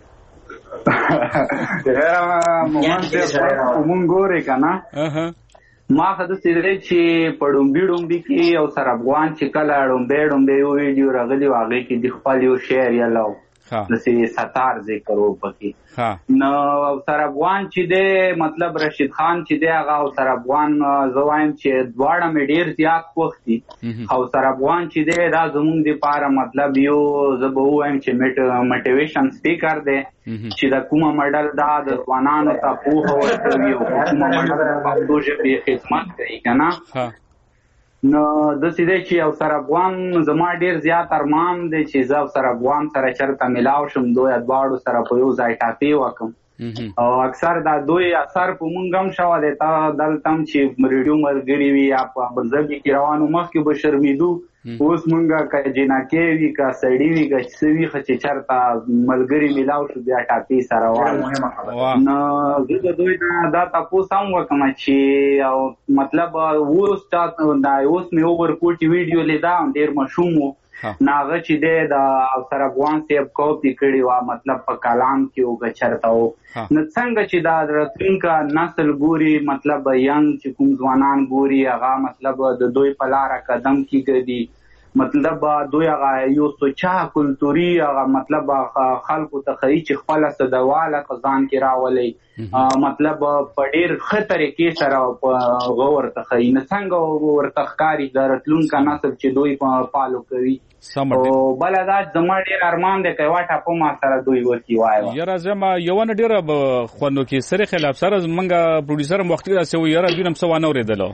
مومن صاحب مونږ ګورې که نه ما خو داسې دی چې په ډومبي ډومبي کې او سرافغان چې کله ډومبی ډومبی یو ویډیو راغلی و هغې کې د خپل یو شعر یلو داسې ستار ذکر و پکې نو او سرافغان چې دی مطلب رشید خان چې دی هغه او سرافغان زه وایم چې دواړه مې ډېر زیات خوښ دي او سرافغان چې دی دا زموږ دپاره مطلب یو زه به ووایم چې موټیویشن سپیکر دی چې د کومه مډل دا د ځوانانو ته پوهه ورکوي او کومه مډل د پښتو ژبې خدمت کوي که نه نو داسې دی چې او سرافغان زما ډېر زیات ارمان دی چې زه او سرافغان سره چېرته میلاو شم دوی دواړو سره په یو ځای ټاپې وکړم او اکثر دا دوی اثر په مونږ هم شوی دی تا دلته هم چې ریډیو ملګري وي یا په بلزبې کې روانو مخکې به شرمېدو اوس مونږ که جنکې وي که سړي وي که څه وي ښه چې چېرته ملګري میلاو شو بیا ټاپې سره وایو نو زه د دوی نه دا تپوس هم وکړم چې مطلب اوس اوس مې اوورکوټ ویډیو لیده ډېر مشهوم و ناغه چې د سره افغان سیب کوپی کړي وا مطلب په کلام کې او چرته و نو څنګه چې دا راتلونکو نسل ګوري مطلب ینګ چې کوم ځوانان ګوري هغه مطلب د دوی په لار قدم کیږي مطلب دوی هغه یو سوچا کلتوري هغه مطلب خلکو ته خی چې خپل صدواله قزان کې راولي مطلب په ډیر خطرې کې سره غور ته خی نه څنګه ورته ښکاری د راتلونکو نسل چې دوی پالو کوي او بل دا زموږ ډیر ارمان دی کوي ټاپو ما سره دوی ورکی وایي یاره زما یو نه ډیر خوانو کې سره خلاف سره منګه پروډوسر وخت راځي یاره دینم سو نه اوریدلو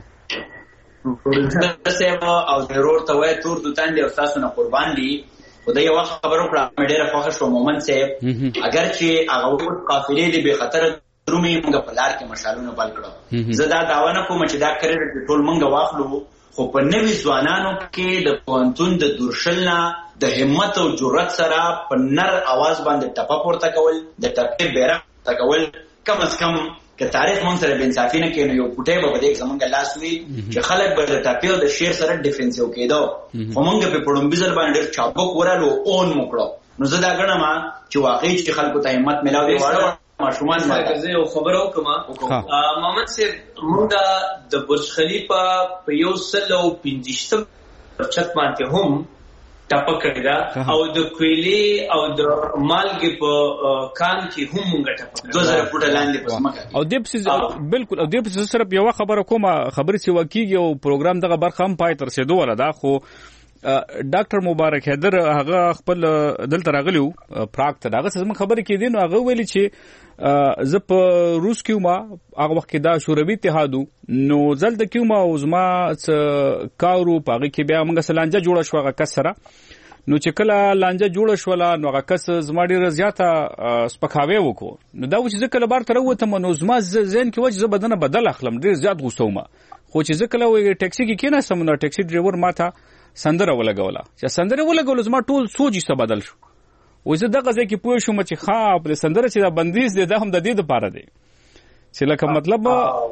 سیمه او ضرور ته وای تور دوتان دی او تاسو نه قربان دي خدای یو خبرو کړه ډیره خوښ شو مومن صاحب اگر چې هغه قافلې دی به خطر درومي موږ په لار کې مشالونه بل کړو زه دا داوا نه کوم چې دا کړی ټول موږ واخلو خو په نوي ځوانانو کې د پوهنتون د دورشلنا د همت او جرأت سره په نر आवाज باندې ټپه پورته کول د ټپې بیرغ تکول کم از کم که تاریخ مونږ سره بنصافي نه کوي نو یو پټه به دې زمونږ لاس وي چې خلک به د ټاپي او د شیر سره ډیفنسیو کېدو خو مونږ په پړومبیزل باندې ډېر چابک ورالو اون مکړو نو زه دا غواړم چې واقعي چې خلکو ته همت ملاوي واړه ماشومان ماته یو خبرو کوم محمد صاحب مونږ د برج خلیفہ په یو سل او پنځشتم چت باندې هم ټاپه کړی دا او د کویلې او د مالګې په کان کې هم مونږ ټاپه دوه زره فوټه لاندې په ځمکه او د بالکل او د سره یو خبره کومه خبرې چې وکیږي او پروګرام دغه برخه هم پای تر رسیدو ولا دا خو ډاکټر مبارک حیدر هغه خپل دلته راغلیو پراګ ته هغه څه خبرې کې دي نو هغه ویلي چې زه په روس کې ما هغه وخت دا شوروي اتحادو نو زلته کې ما او زما کارو پاغه کې بیا موږ سلانجه جوړه شو هغه کسره نو چې کله لانجه جوړه شولا نو هغه کس زما ډیره زیاته سپکاوي وکړو نو دا و چې کله بار تر وته نو زما زین کې وجه زه بدنه بدل اخلم ډیر زیات غوسوم خو چې کله وې ټاکسي کې کینې سم نو ټاکسي ډرایور ماته سندره ولګوله چې سندره ولګول زما ټول سوچ یې بدل شو وزه دغه ځکه چې پوه شوم چې ښا په سندره چې دا بندیز دی دا هم د دې لپاره دی چې لکه مطلب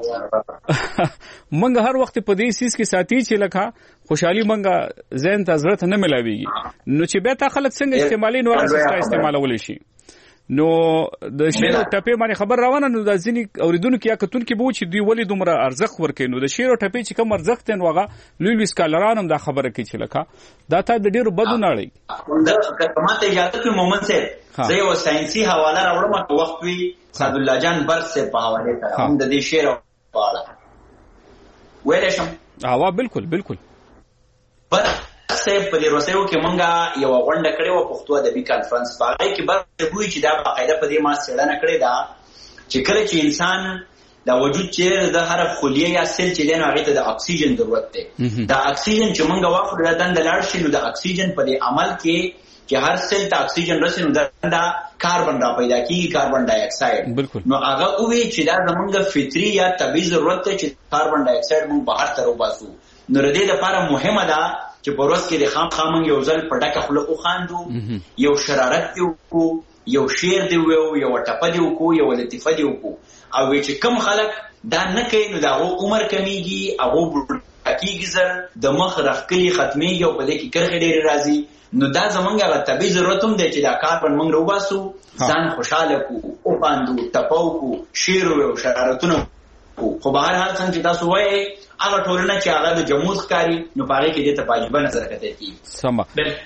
منګه هر وخت په دې سیس کې ساتي چې لکه خوشحالي منګه ذهن ته ضرورت نه ملاويږي نو چې به تا خلک څنګه استعمالي نو راځي استعمالول شي نو د شیر او ټپې باندې خبر روانه نو د ځینی اوریدونکو یا کتون کې بو چې دوی ولې دومره ارزښت ورکړي نو د شیر او ټپې چې کوم ارزښت نو هغه لوی لوی سکالران هم دا خبره کوي چې لکه دا ته د ډیرو بدو نه اړي دا کماته اجازه کوي مومن صاحب زه یو ساينسي حواله راوړم په وخت وی سعد الله جان بر سے په حواله سره هم د دې شیر په اړه ویل شم هوا بالکل بالکل پر سه په دې ورسېو کې مونږه یو غونډه کړې و پښتو ادبي کانفرنس باغې کې بر بوي چې دا باقاعده په دې ما سړنه کړې دا چې کله چې انسان دا وجود چې د هر خلیه یا سیل چې دنه هغه ته د اکسیجن ضرورت دی دا اکسیجن چې مونږه واخلو دا د لاړ شي نو د اکسیجن په دې عمل کې چې هر سیل ته اکسیجن رسي نو دا کاربن را پیدا کیږي کاربن ډای اکساید نو هغه وی چې دا زمونږ فطری یا طبيعي ضرورت دی چې کاربن ډای اکساید مونږ بهر ته وباسو نو ردی لپاره مهمه ده چې په ورځ کې د خام خامنګ یو ځل په ډکه خوله وخاندو یو شرارت دی وکړو یو شعر دی ویو یو ټپه دی وکړو یو لطیفه دی وکړو او چې کم خلک دا نه کوي نو دا عمر کمیږي هغه حقیقي زر د مخ رخکلی ختميږي او په دې کې کرخې ډېرې راځي نو دا زمونږ هغه طبيعي ضرورت هم دی چې دا کاربن موږ روباسو ځان خوشاله کو او باندې ټپاو کو شعر او شرارتونه خو به هر حال څنګه چې تاسو وایي هغه ټولنه چې هغه د جمهور ښکاری نو پاره کې د تپاجبه نظر کته کی سم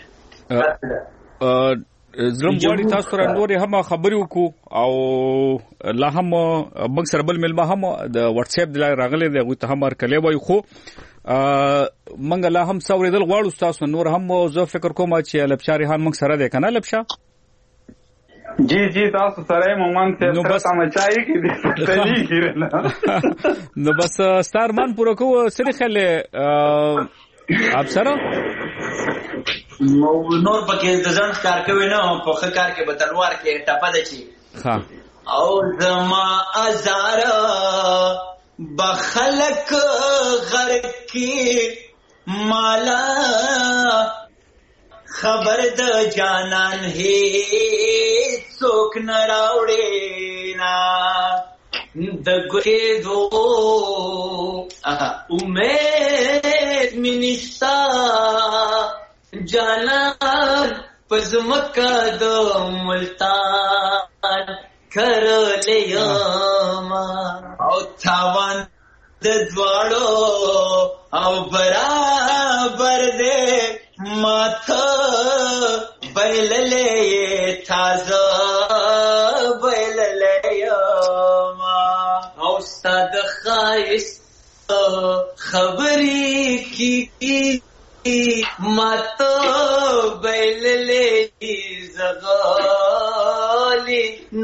زلم غواړي تاسو سره نور هم خبرې وکړو او لا هم موږ سره بل ملما هم د واتس اپ د لارې راغلي دی غوته هم ورکلې وای خو موږ لا هم څورېدل غواړو تاسو نور هم زه فکر کوم چې لبشاري هان موږ سره دی کنه لبشا جی جی تاسو سره مومن ته سره سمچای کی دي تلی کیرنه نو بس ستار مان پورا کو سره خله اپ سره نو نور پکې د ځان کار کوي نه په خکار کې بتلوار کې ټپه دچی ها او زما ازار بخلق غرق کی مالا خبر د جانان ہے څوک نه راوړي نا د ګې دو امید منستا جانان پزمکا دو ملتان کرلی یما او تاوان د دوړو او برابر دې ماته بیللې تازه بیللې یما او ستاد خایس خبرې کی ماته بیللې زغالي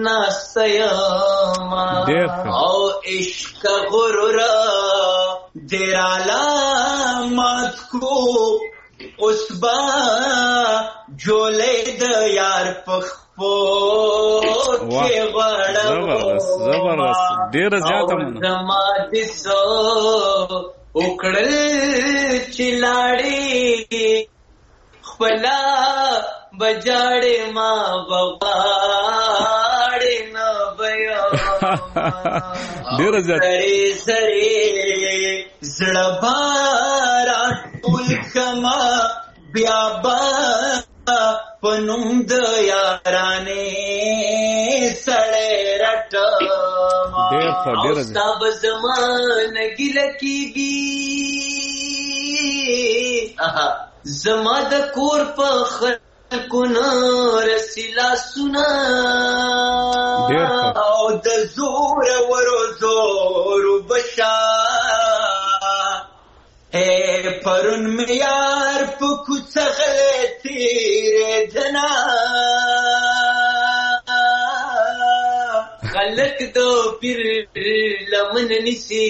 ناسیما او عشق غرورا دیر علامت کو اس با جولے د یار پخپو کې غړو زبردست ډیر زیاته مونږ زما دسو وکړل چلاړي خپلا بجاړې ما بغاړې نه بیا ډیر زیات سری سری زړه بارا ټول کما بیا با پنوم د یارانې سړې رټ ډیر ښه ډیر زیات سب زمان ګیله کیږي زما د کور په خلکو نه رسیلا سنا او د زور ورو زور بشا اے پرون میار په کوڅه غلطی ردنا خلک دو پیر لمن نسی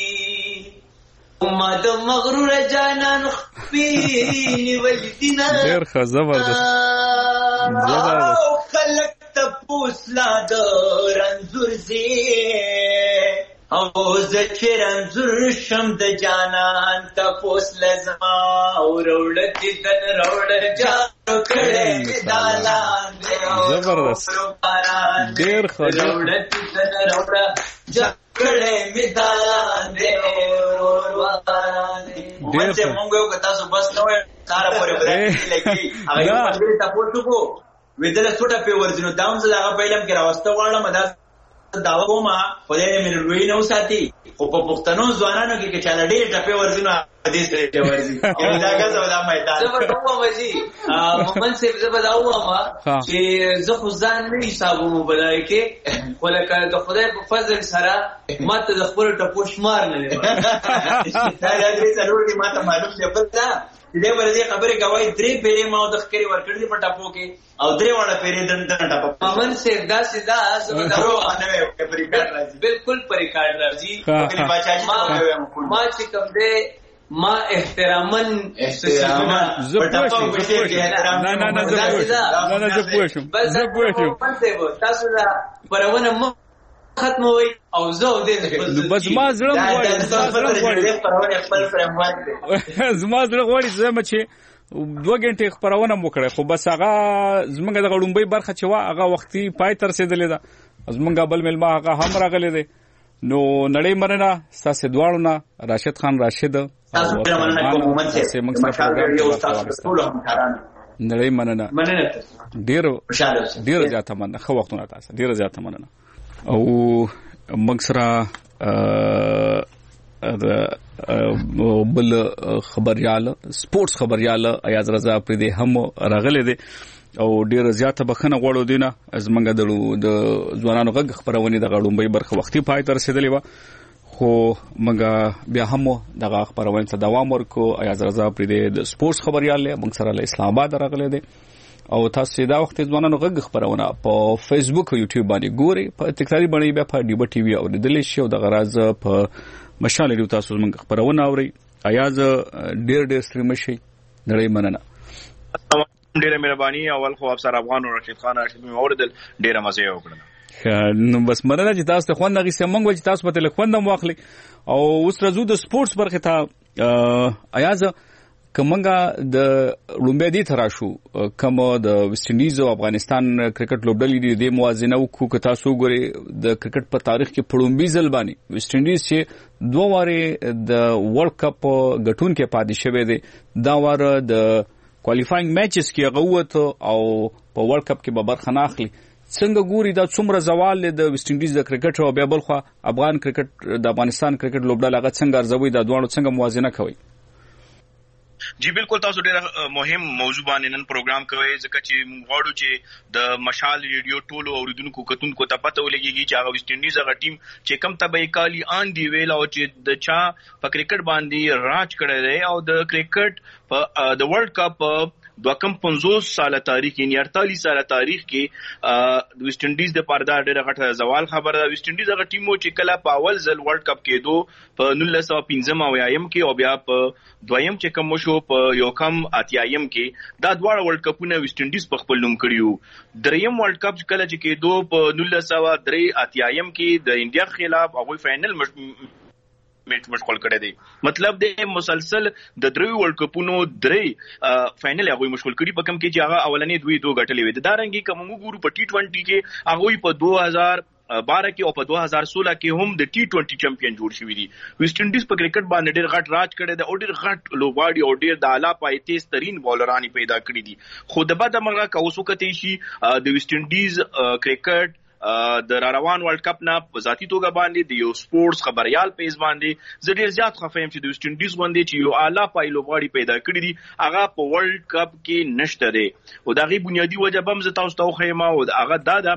ما د مغرور جانان خپینی ولدینا ډیر ښه زبردست زبردست خلک تپوس لا د رنځور زی او زه چې رنځور شم د جانان تپوس لزما او روړکې دن روړ جانو کړې دالان زبردست ډیر ښه روړکې دن روړ جانو کړې میدان دې اور وانه مونږ مونږ یو کتا سو بس نو کار پورې برابر لګي هغه باندې تاسو کو ویدل څوټه په ورځینو داوم زه هغه پیلم کې راوسته واړم دا داوا کومه خدای دې مې روي نه وساتي خو په پښتنو ځوانانو کې چې چاله ډېر ټپه ورځینو حدیث دې ورځي دا غزا ولا میدان زه به کومه وځي محمد سیف زه به دا واما چې زه خو ځان نه حسابوم بلای کې ولکه د خدای په فضل سره ماته د خپل ټپو شمار نه لري دا دې ضروري دي ماته معلوم دی په دا دې ورځي خبره کوي درې پیری ما د خکری ورکړې په ټپو کې او درې وړه پیری دن دن ټپو محمد سیف دا سیدا زه دا نه په ریکارډ راځي بالکل په ریکارډ راځي کلی بچاجي ما چې کوم دې ما احترامن احترامن زپوشم نه نه نه زپوشم نه نه زپوشم زپوشم تاسو دا پرونه مو ختموي او زه دې بس ما زړه غواړي زما زړه غواړي زما چې دوه غنټې خبرونه مو کړې خو بس هغه زمونږ د غړومبۍ برخه چې وا هغه وختي پای تر رسیدلې ده زمونږ بل ملما هغه هم راغلي دي نو نړۍ مننه تاسو دواړو نه راشد خان راشد تاسو مننه کوم مومن سي نړۍ مننه ډیر ډیر زیاته مننه خو وختونه تاسو ډیر زیاته مننه او موږ سره بل خبريال سپورتس خبريال ایاز رضا پر دې هم راغلي دي او ډیر زیاته بخنه غوړو دینه زمنګ د ځوانانو غږ خبرونه د غړومبۍ برخه وختي پای تر رسیدلې و خو منګه بیا هم دغه خبرونه ته دوام ورکو ایاز رضا پر دې د سپورتس خبريال موږ سره له اسلام آباد راغلي دي او تاسو دا وخت ځوانانو غږ خبرونه په فیسبوک او یوټیوب باندې ګوري په تکراری باندې بیا په ډیبه ټي وي او د دلی شو د غراز په مشال لري تاسو موږ خبرونه اوري ایاز ډیر ډیر ستریم شي نړۍ مننه ډیره مهرباني اول خو افسر افغان او رشید خان راشد مې اوریدل ډیره مزه وکړه نو بس مننه چې تاسو خوند غي سمنګ چې تاسو په تلخوند مو اخلي او اوس رزو د سپورتس برخه ته ایاز کومنګا د لومبه دي تراشو کوم د ویسټ انډیز او افغانستان کرکټ لوبډلې د موازنه وکړو که تاسو ګوري د کرکټ په تاریخ کې پړومبي ځل باندې ویسټ انډیز چې دوه واره د ورلد کپ غټون کې پاتې شوی دی دا واره د کوالیفاینګ میچز کې هغه وته او په ورلد کپ کې به برخه نه اخلي. څنګه ګوري دا څومره زوال د ویسټ انډیز د کرکټ او بیا بل خوا افغان کرکټ د افغانستان کرکټ لوبډله هغه څنګه ارزوي دا دواړو څنګه موازنه کوي؟ جی بالکل تاسو ډېر مهم موضوع باندې نن پروګرام کوي ځکه چې موږ غواړو چې د مشال ریډیو ټولو اوریدونکو کتونکو ته پته ولګي چې هغه ویسټ انډیز هغه ټیم چې کم تبې کالی آن دی ویل او چې د چا په کرکټ باندې راج کړی دی او د کرکټ په د ورلد کپ دوه کم پنځوس ساله تاریخ یعنی اړتالیس ساله تاریخ کې د ویسټ انډیز د پردا ډېر غټه زوال خبره ده. ویسټ انډیز هغه ټیم چې کله په اول ځل ورلد کپ کې دو په نولس سوه پنځم او یایم کې او بیا په دویم چې کوم شو په یو کم اتیایم کې دا دواړه ورلد کپونه ویسټ انډیز په خپل نوم کړیو. دریم ورلد کپ کله چې کې دو په نولس سوه درې اتیایم کې د انډیا خلاف هغه فائنل میچ مشغول کړی دی. مطلب د مسلسل د دریو ورلد کپونو درې فائنل هغه مشغول کړي په کم کې چې هغه اولنې دوی دوه غټلې وي. دا رنګي کوم ګورو په ټي ټوئنټي کې هغه په دوه هزار بارہ کې او په دوه هزار سولہ کې هم د ټي ټوئنټي چمپیون جوړ شوی دی. ویسټ انډیز په کرکټ باندې ډېر غټ راج کړی دی او ډېر غټ لوبغاړي او ډېر د اعلی پای تیز ترين بولران پیدا کړی دي. خو د بعد مرغه کوسو کته شي د ویسټ انډیز کرکټ د روان ورلد کپ نه په ذاتی توګه باندې د یو سپورتس خبريال پیج باندې زه ډیر زیات خفه یم چې د ویسټ انډیز باندې چې یو اعلی پای لوبغاړي پیدا کړی دي هغه په ورلد کپ کې نشته دی او دا غي بنیادی وجه بم زه تاسو ته خو ما او هغه دا ده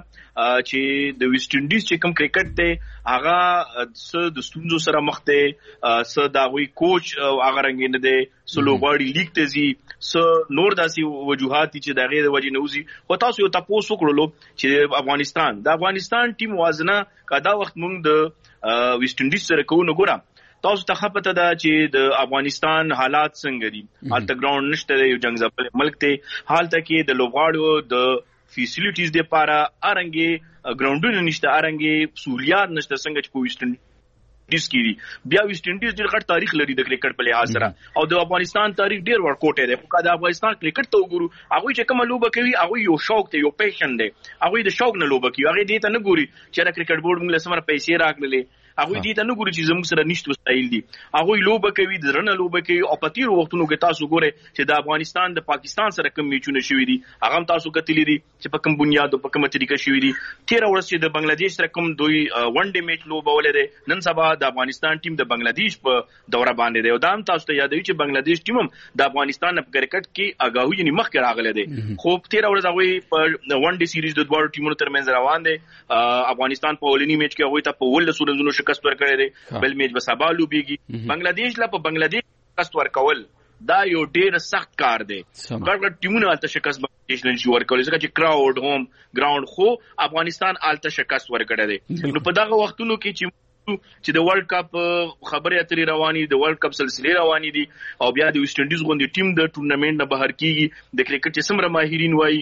چې د ویسټ انډیز چې کوم کرکټ دی هغه څه د ستونزو سره مخ دی څه دا وی کوچ هغه رنګ نه دی څه لوبغاړي لیګ ته زی څه نور داسې وجوهات چې دا غي د وجه نه وزي. خو تاسو یو تاسو کړلو چې افغانستان د افغانستان ټیم موازنه کدا وخت موږ د ویسټ انډیز سره کوو نو ګورم تاسو ته خپته ده چې د افغانستان حالات څنګه دي. حالت ګراوند نشته یو جنگ ځپل ملک ته حالت کې د لوبغاړو د فیسیلیټیز د لپاره ارنګي ګراوندونه نشته ارنګي سہولیات نشته څنګه چې په ویسټ انډیز کې دي. بیا ویسټ انډیز ډېر غټ تاریخ لري د کرکټ په لحاظ سره او د افغانستان تاریخ ډېر ورکوټه دی. خو د افغانستان کرکټ ته وګورو هغه چې کوم لوبه کوي هغه یو شوق دی یو پیشن دی هغه د شوق نه لوبه کوي هغه دې ته نه ګوري چې د کرکټ بورډ موږ له سمره پیسې راکړلې هغه دې ته نه ګوري چې زموږ سره نشته وسایل دي هغه لوبه کوي د رنه لوبه کوي او په تیر وختونو کې تاسو ګوره چې د افغانستان د پاکستان سره کوم میچونه شوي دي هغه تاسو کتلی دي چې په کوم بنیاد او په کومه طریقه شوي دي. تیر ورځ چې د بنگلاديش سره کوم دوی ون ډے میچ لوبه ولري نن سبا د افغانستان ټیم د بنگلاديش په دوره باندې دی او دا هم تاسو ته یادوي چې بنگلاديش ټیم هم د افغانستان په کرکټ کې اگاهي یې مخکې راغلی دی. خو تیر ورځ هغه په ون ډے سیریز د دوه ټیمونو ترمنځ روان دي. افغانستان په ولنی میچ کې هغه ته په ول سورنزونو شکست ورکړی دی بل میچ به سبا لوبيږي. بنگلاديش لا په بنگلاديش شکست ورکول دا یو ډیر سخت کار دی. ګډ ټیمونه الته شکست بنگلاديش نشي ورکول ځکه چې کراود هوم ګراوند خو افغانستان الته شکست ورکړی دی. نو په دغه وختونو کې چې چې د ورلد کپ خبرې اترې رواني د ورلد کپ سلسله رواني دي او بیا د ویسټ انډیز غونډې ټیم د ټورنمنت نه بهر کیږي د کرکټ چې سمره ماهرین وایي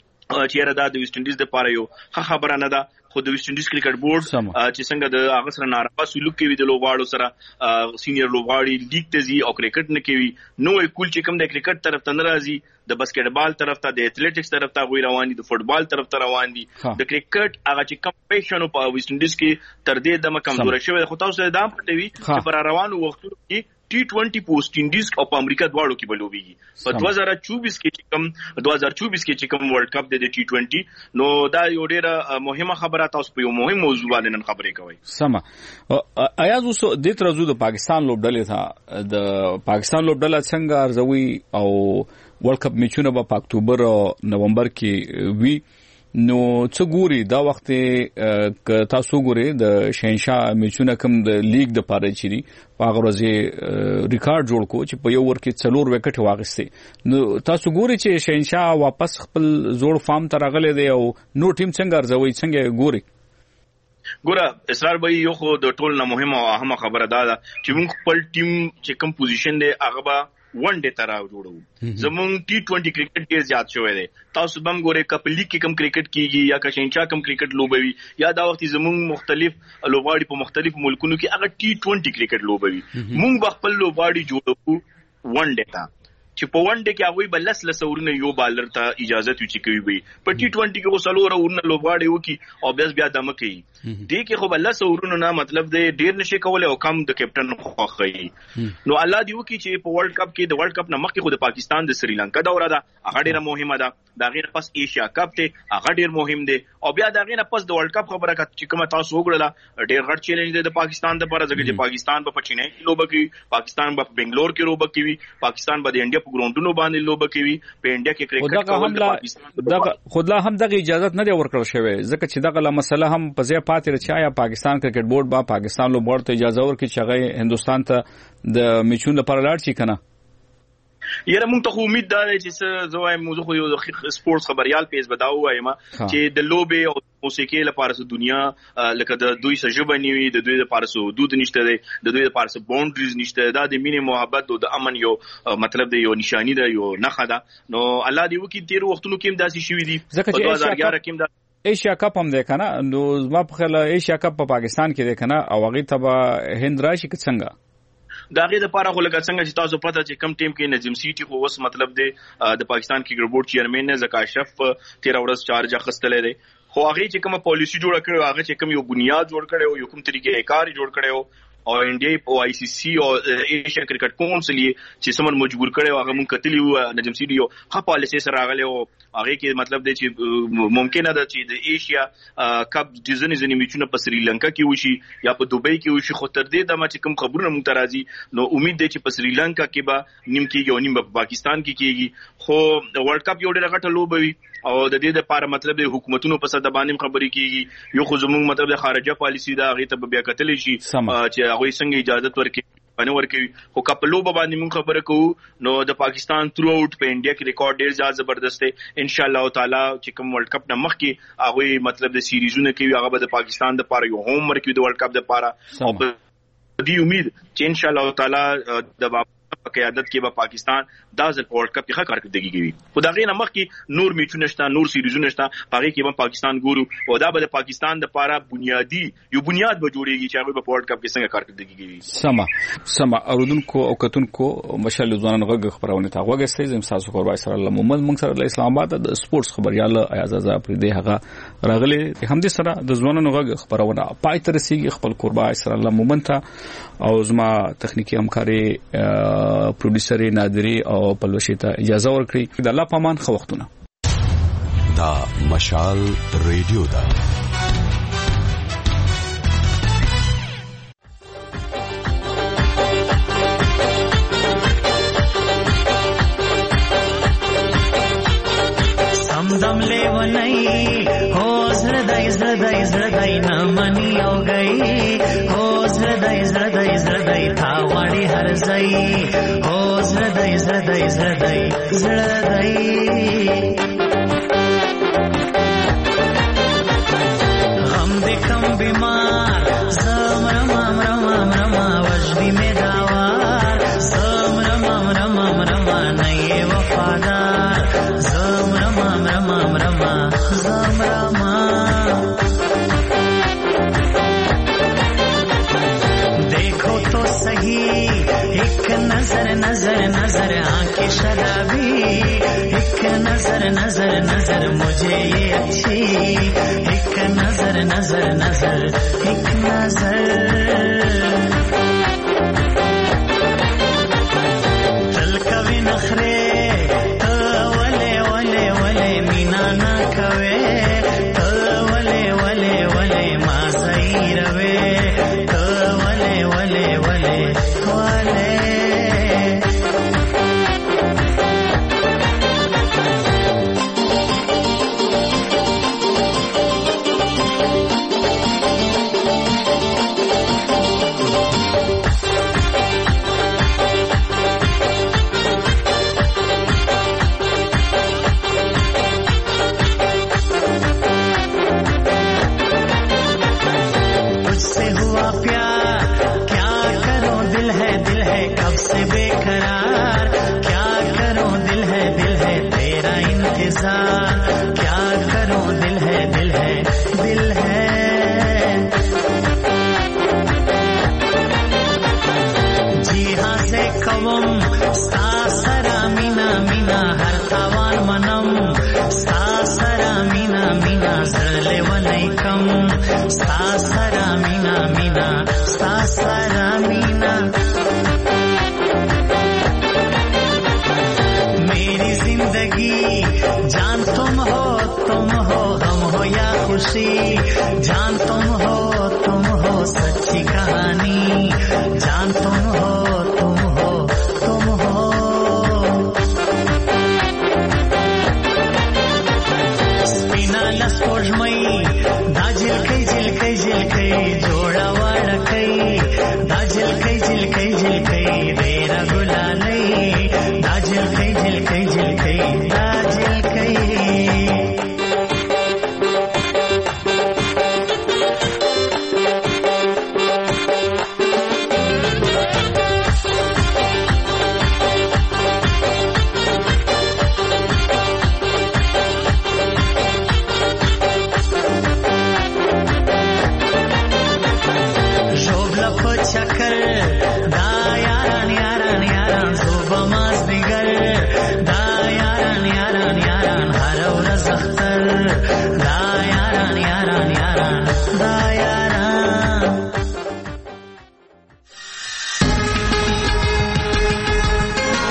چې را د ویسټ انډیز د پاره یو خبره نه ده. خو د ویسټ انډیز کرکټ بورډ چې څنګه د هغه سره ناروا سلوک کوي د لوبغاړو سره سینیئر لوبغاړي لیګ ته ځي او کرکټ نه کوي نو یو کول چې کوم د کرکټ طرف ته ناراضي د باسکټ بال طرف ته د اټلیټکس طرف ته غوي روان دي د فوتبال طرف ته روان دي د کرکټ هغه چې کمپیشن په ویسټ انډیز کې تر دې د کمزور شوی. خو تاسو د دام پټوي چې پر روانو وختونو کې T twenty په ویسټ انډیز او په امریکا دواړو کې بلوبيږي. په دوه زره چوبیس کې چې کوم دوه زره چوبیس کې چې کوم ورلد کپ د T twenty نو دا یو ډیره مهمه خبره تاسو په یو مهم موضوع باندې نن خبرې کوي. سم ایاز اوس د ترازو د پاکستان لوبډلې ته د پاکستان لوبډله څنګه ارزوي او ورلد کپ میچونه په اکتوبر او نومبر کې وی نو څه ګوري دا وخت ک تاسو ګوري د شهنشاه میچونه کوم د لیګ د پاره چي په هغه ورځ ریکارډ جوړ کو چې په یو ور کې څلور وکټ واغسته نو تاسو ګوري چې شهنشاه واپس خپل زوړ فارم ته راغلی دی او نو ټیم څنګه ارزوي څنګه ګوري؟ ګوره اسرار به یو خو د ټول نه مهمه او اهمه خبره ده چې موږ خپل ټیم چې کوم پوزیشن دی هغه به ون ډے تراو جوړو. زمونږ T twenty کرکټ ډیر زیات شوی دی. تاسو بم ګوره کپ لیګ کې کم کرکټ کیږي یا کشنچا کم کرکټ لوبوي یا دا وخت زمونږ مختلف لوبغاړي په مختلف ملکونو کې هغه T twenty کرکټ لوبوي. مونږ خپل لوبغاړي جوړو ون ډے ته چې په ون ډے کې هغه بلس لسورونه یو بالر ته اجازه توي چې کوي وي په ټي ټوئنټي کې وسلو راونه لوبغاړي وکي او بیا بیا دمه کوي دې کې خو بلس ورونه نه مطلب دی ډیر نشي کولای او کم د کیپټن خوخي نو الله دی وکي چې په ورلد کپ کې د ورلد کپ نه مخکې خو د پاکستان د سریلانکا دوره ده هغه ډیره مهمه ده دا غیر پس ایشیا کپ ته هغه ډیر مهم دی او بیا دا غیر پس د ورلد کپ خبره چې کومه تاسو وګړه ډیر غټ چیلنج دی د پاکستان د لپاره ځکه چې پاکستان په پچینه کې لوبه کوي پاکستان په بنگلور کې لوبه کوي پاکستان به د انډیا په ګراوندونو باندې لوبه کوي په انډیا کې کرکټ کول د پاکستان دغه خودلا هم دغه اجازه نه دی ورکړل شوی ځکه چې دغه مسله هم په ځای پاتې رچا یا پاکستان کرکټ بورډ با پاکستان لوبغاړو ته اجازه ورکړي چې هغه هندستان ته د میچون لپاره لاړ شي کنه یره مونږ ته امید ده چې زه موضوع خو یو سپورتس خبريال پیج بداو وایم چې د لوبې او موسیقي لپاره د دنیا لکه د دوی سجبه نیوي د دوی لپاره حدود نشته د دوی لپاره باونډریز نشته دا د مینې محبت او د امن یو مطلب دی یو نشانی ده یو نخښه ده نو الله دې وکړي تیر وختونو کې هم داسې شوي دي په دوه هزار یازده کې هم ایشیا کپ هم ده کنه نو زما په خیال ایشیا کپ په پاکستان کې ده کنه او هغه ته هند راشي څنګه دا غي د پاره خو لکه څنګه چې تاسو پته چې کم ټیم کې نجم سیټي خو وس مطلب دی د پاکستان کرکټ بورډ چیرمن نه زکا اشرف تیر ورځ چارج اخستلې دی خو هغه چې کومه پالیسی جوړ کړو هغه چې کوم یو بنیاد جوړ کړو یو کوم طریقې کار جوړ کړو او انډیا او آی سی سی او ایشیا کرکټ کونسل چې سمون مجبور کړو هغه مونږ کتلی و نجم سیټي یو ښه پالیسی سره راغلی او هغه کې مطلب دی چې ممکنه ده چې د ایشیا کپ ډیزاین ځنی میچونه په سریلانکا کې وشي یا په دوبۍ کې وشي خو تر دې د چې کوم خبرونه مونږ ته راځي نو امید دی چې په سریلانکا کې به نیم کېږي او نیم په پاکستان کې کېږي خو ورلد کپ یو ډېر غټه لوبه وي او د دې لپاره مطلب د حکومتونو په صد باندې خبرې کیږي یو خو زموږ مطلب د خارجه پالیسی دا هغه ته بیا کتلی شي چې هغه څنګه اجازه ورکړي باندې ورکوي خو کپلو باندې موږ خبره کوو نو د پاکستان تھرو اوټ په انډیا کې ریکارډ ډیر زیات زبردست دی ان شاء الله تعالی چې کوم ورلد کپ نه مخکې هغه مطلب د سیریزونو کوي هغه به د پاکستان د لپاره یو هوم ورک وي د ورلد کپ د لپاره او په دې امید چې ان شاء الله تعالی د په قیادت کې به پاکستان دا ځل ورلد کپ ښه کارکړدګي کوي خدای نه مخکې نور میچونه شته نور سیریزونه شته هغه کې به پاکستان ګورو او دا به د پاکستان د لپاره بنیادی یو بنیاد به جوړیږي چې هغه په ورلد کپ کې څنګه کارکړدګي کوي سما سما اوردونکو او کتونکو مشال ځوانان غږ خبرونه تا غوږ سي زم تاسو قربای سره الله محمد موږ سره د اسلام آباد د سپورتس خبريال اعزاز پر دې هغه راغلي همدې سره د ځوانانو غږ خبرونه پای تر سیږي خپل قربای سره الله محمد ته او زما تخنیکی همکاري پروډوسر نادری او پلوشیتا اجازه ورکړي د الله پامان خو وختونه دا مشال ریډیو دا سمدم لیونی هو زردای زردای زردای نمانی او گئی هو زردای زردای زردای تاوانی هر زئی هو زردای زردای زردای زردای غم دے کم بیمار زم رمام رمام رما وجدی میں داوار زم رمام رمام رما نئے وفادار زم رمام رمام رما زم رما دیکھو تو صحیح ایک نظر نظر نظر آنکھیں شرابی ایک نظر نظر نظر مجھے یہ اچھی ایک نظر نظر نظر ایک نظر تل کوي نخره ته ولې ولې ولې مینا نا کوي ته ولې ولې ولې ما زیروي ته ولې ولې ولې ولې ستا سره مين खुशी जानता हूँ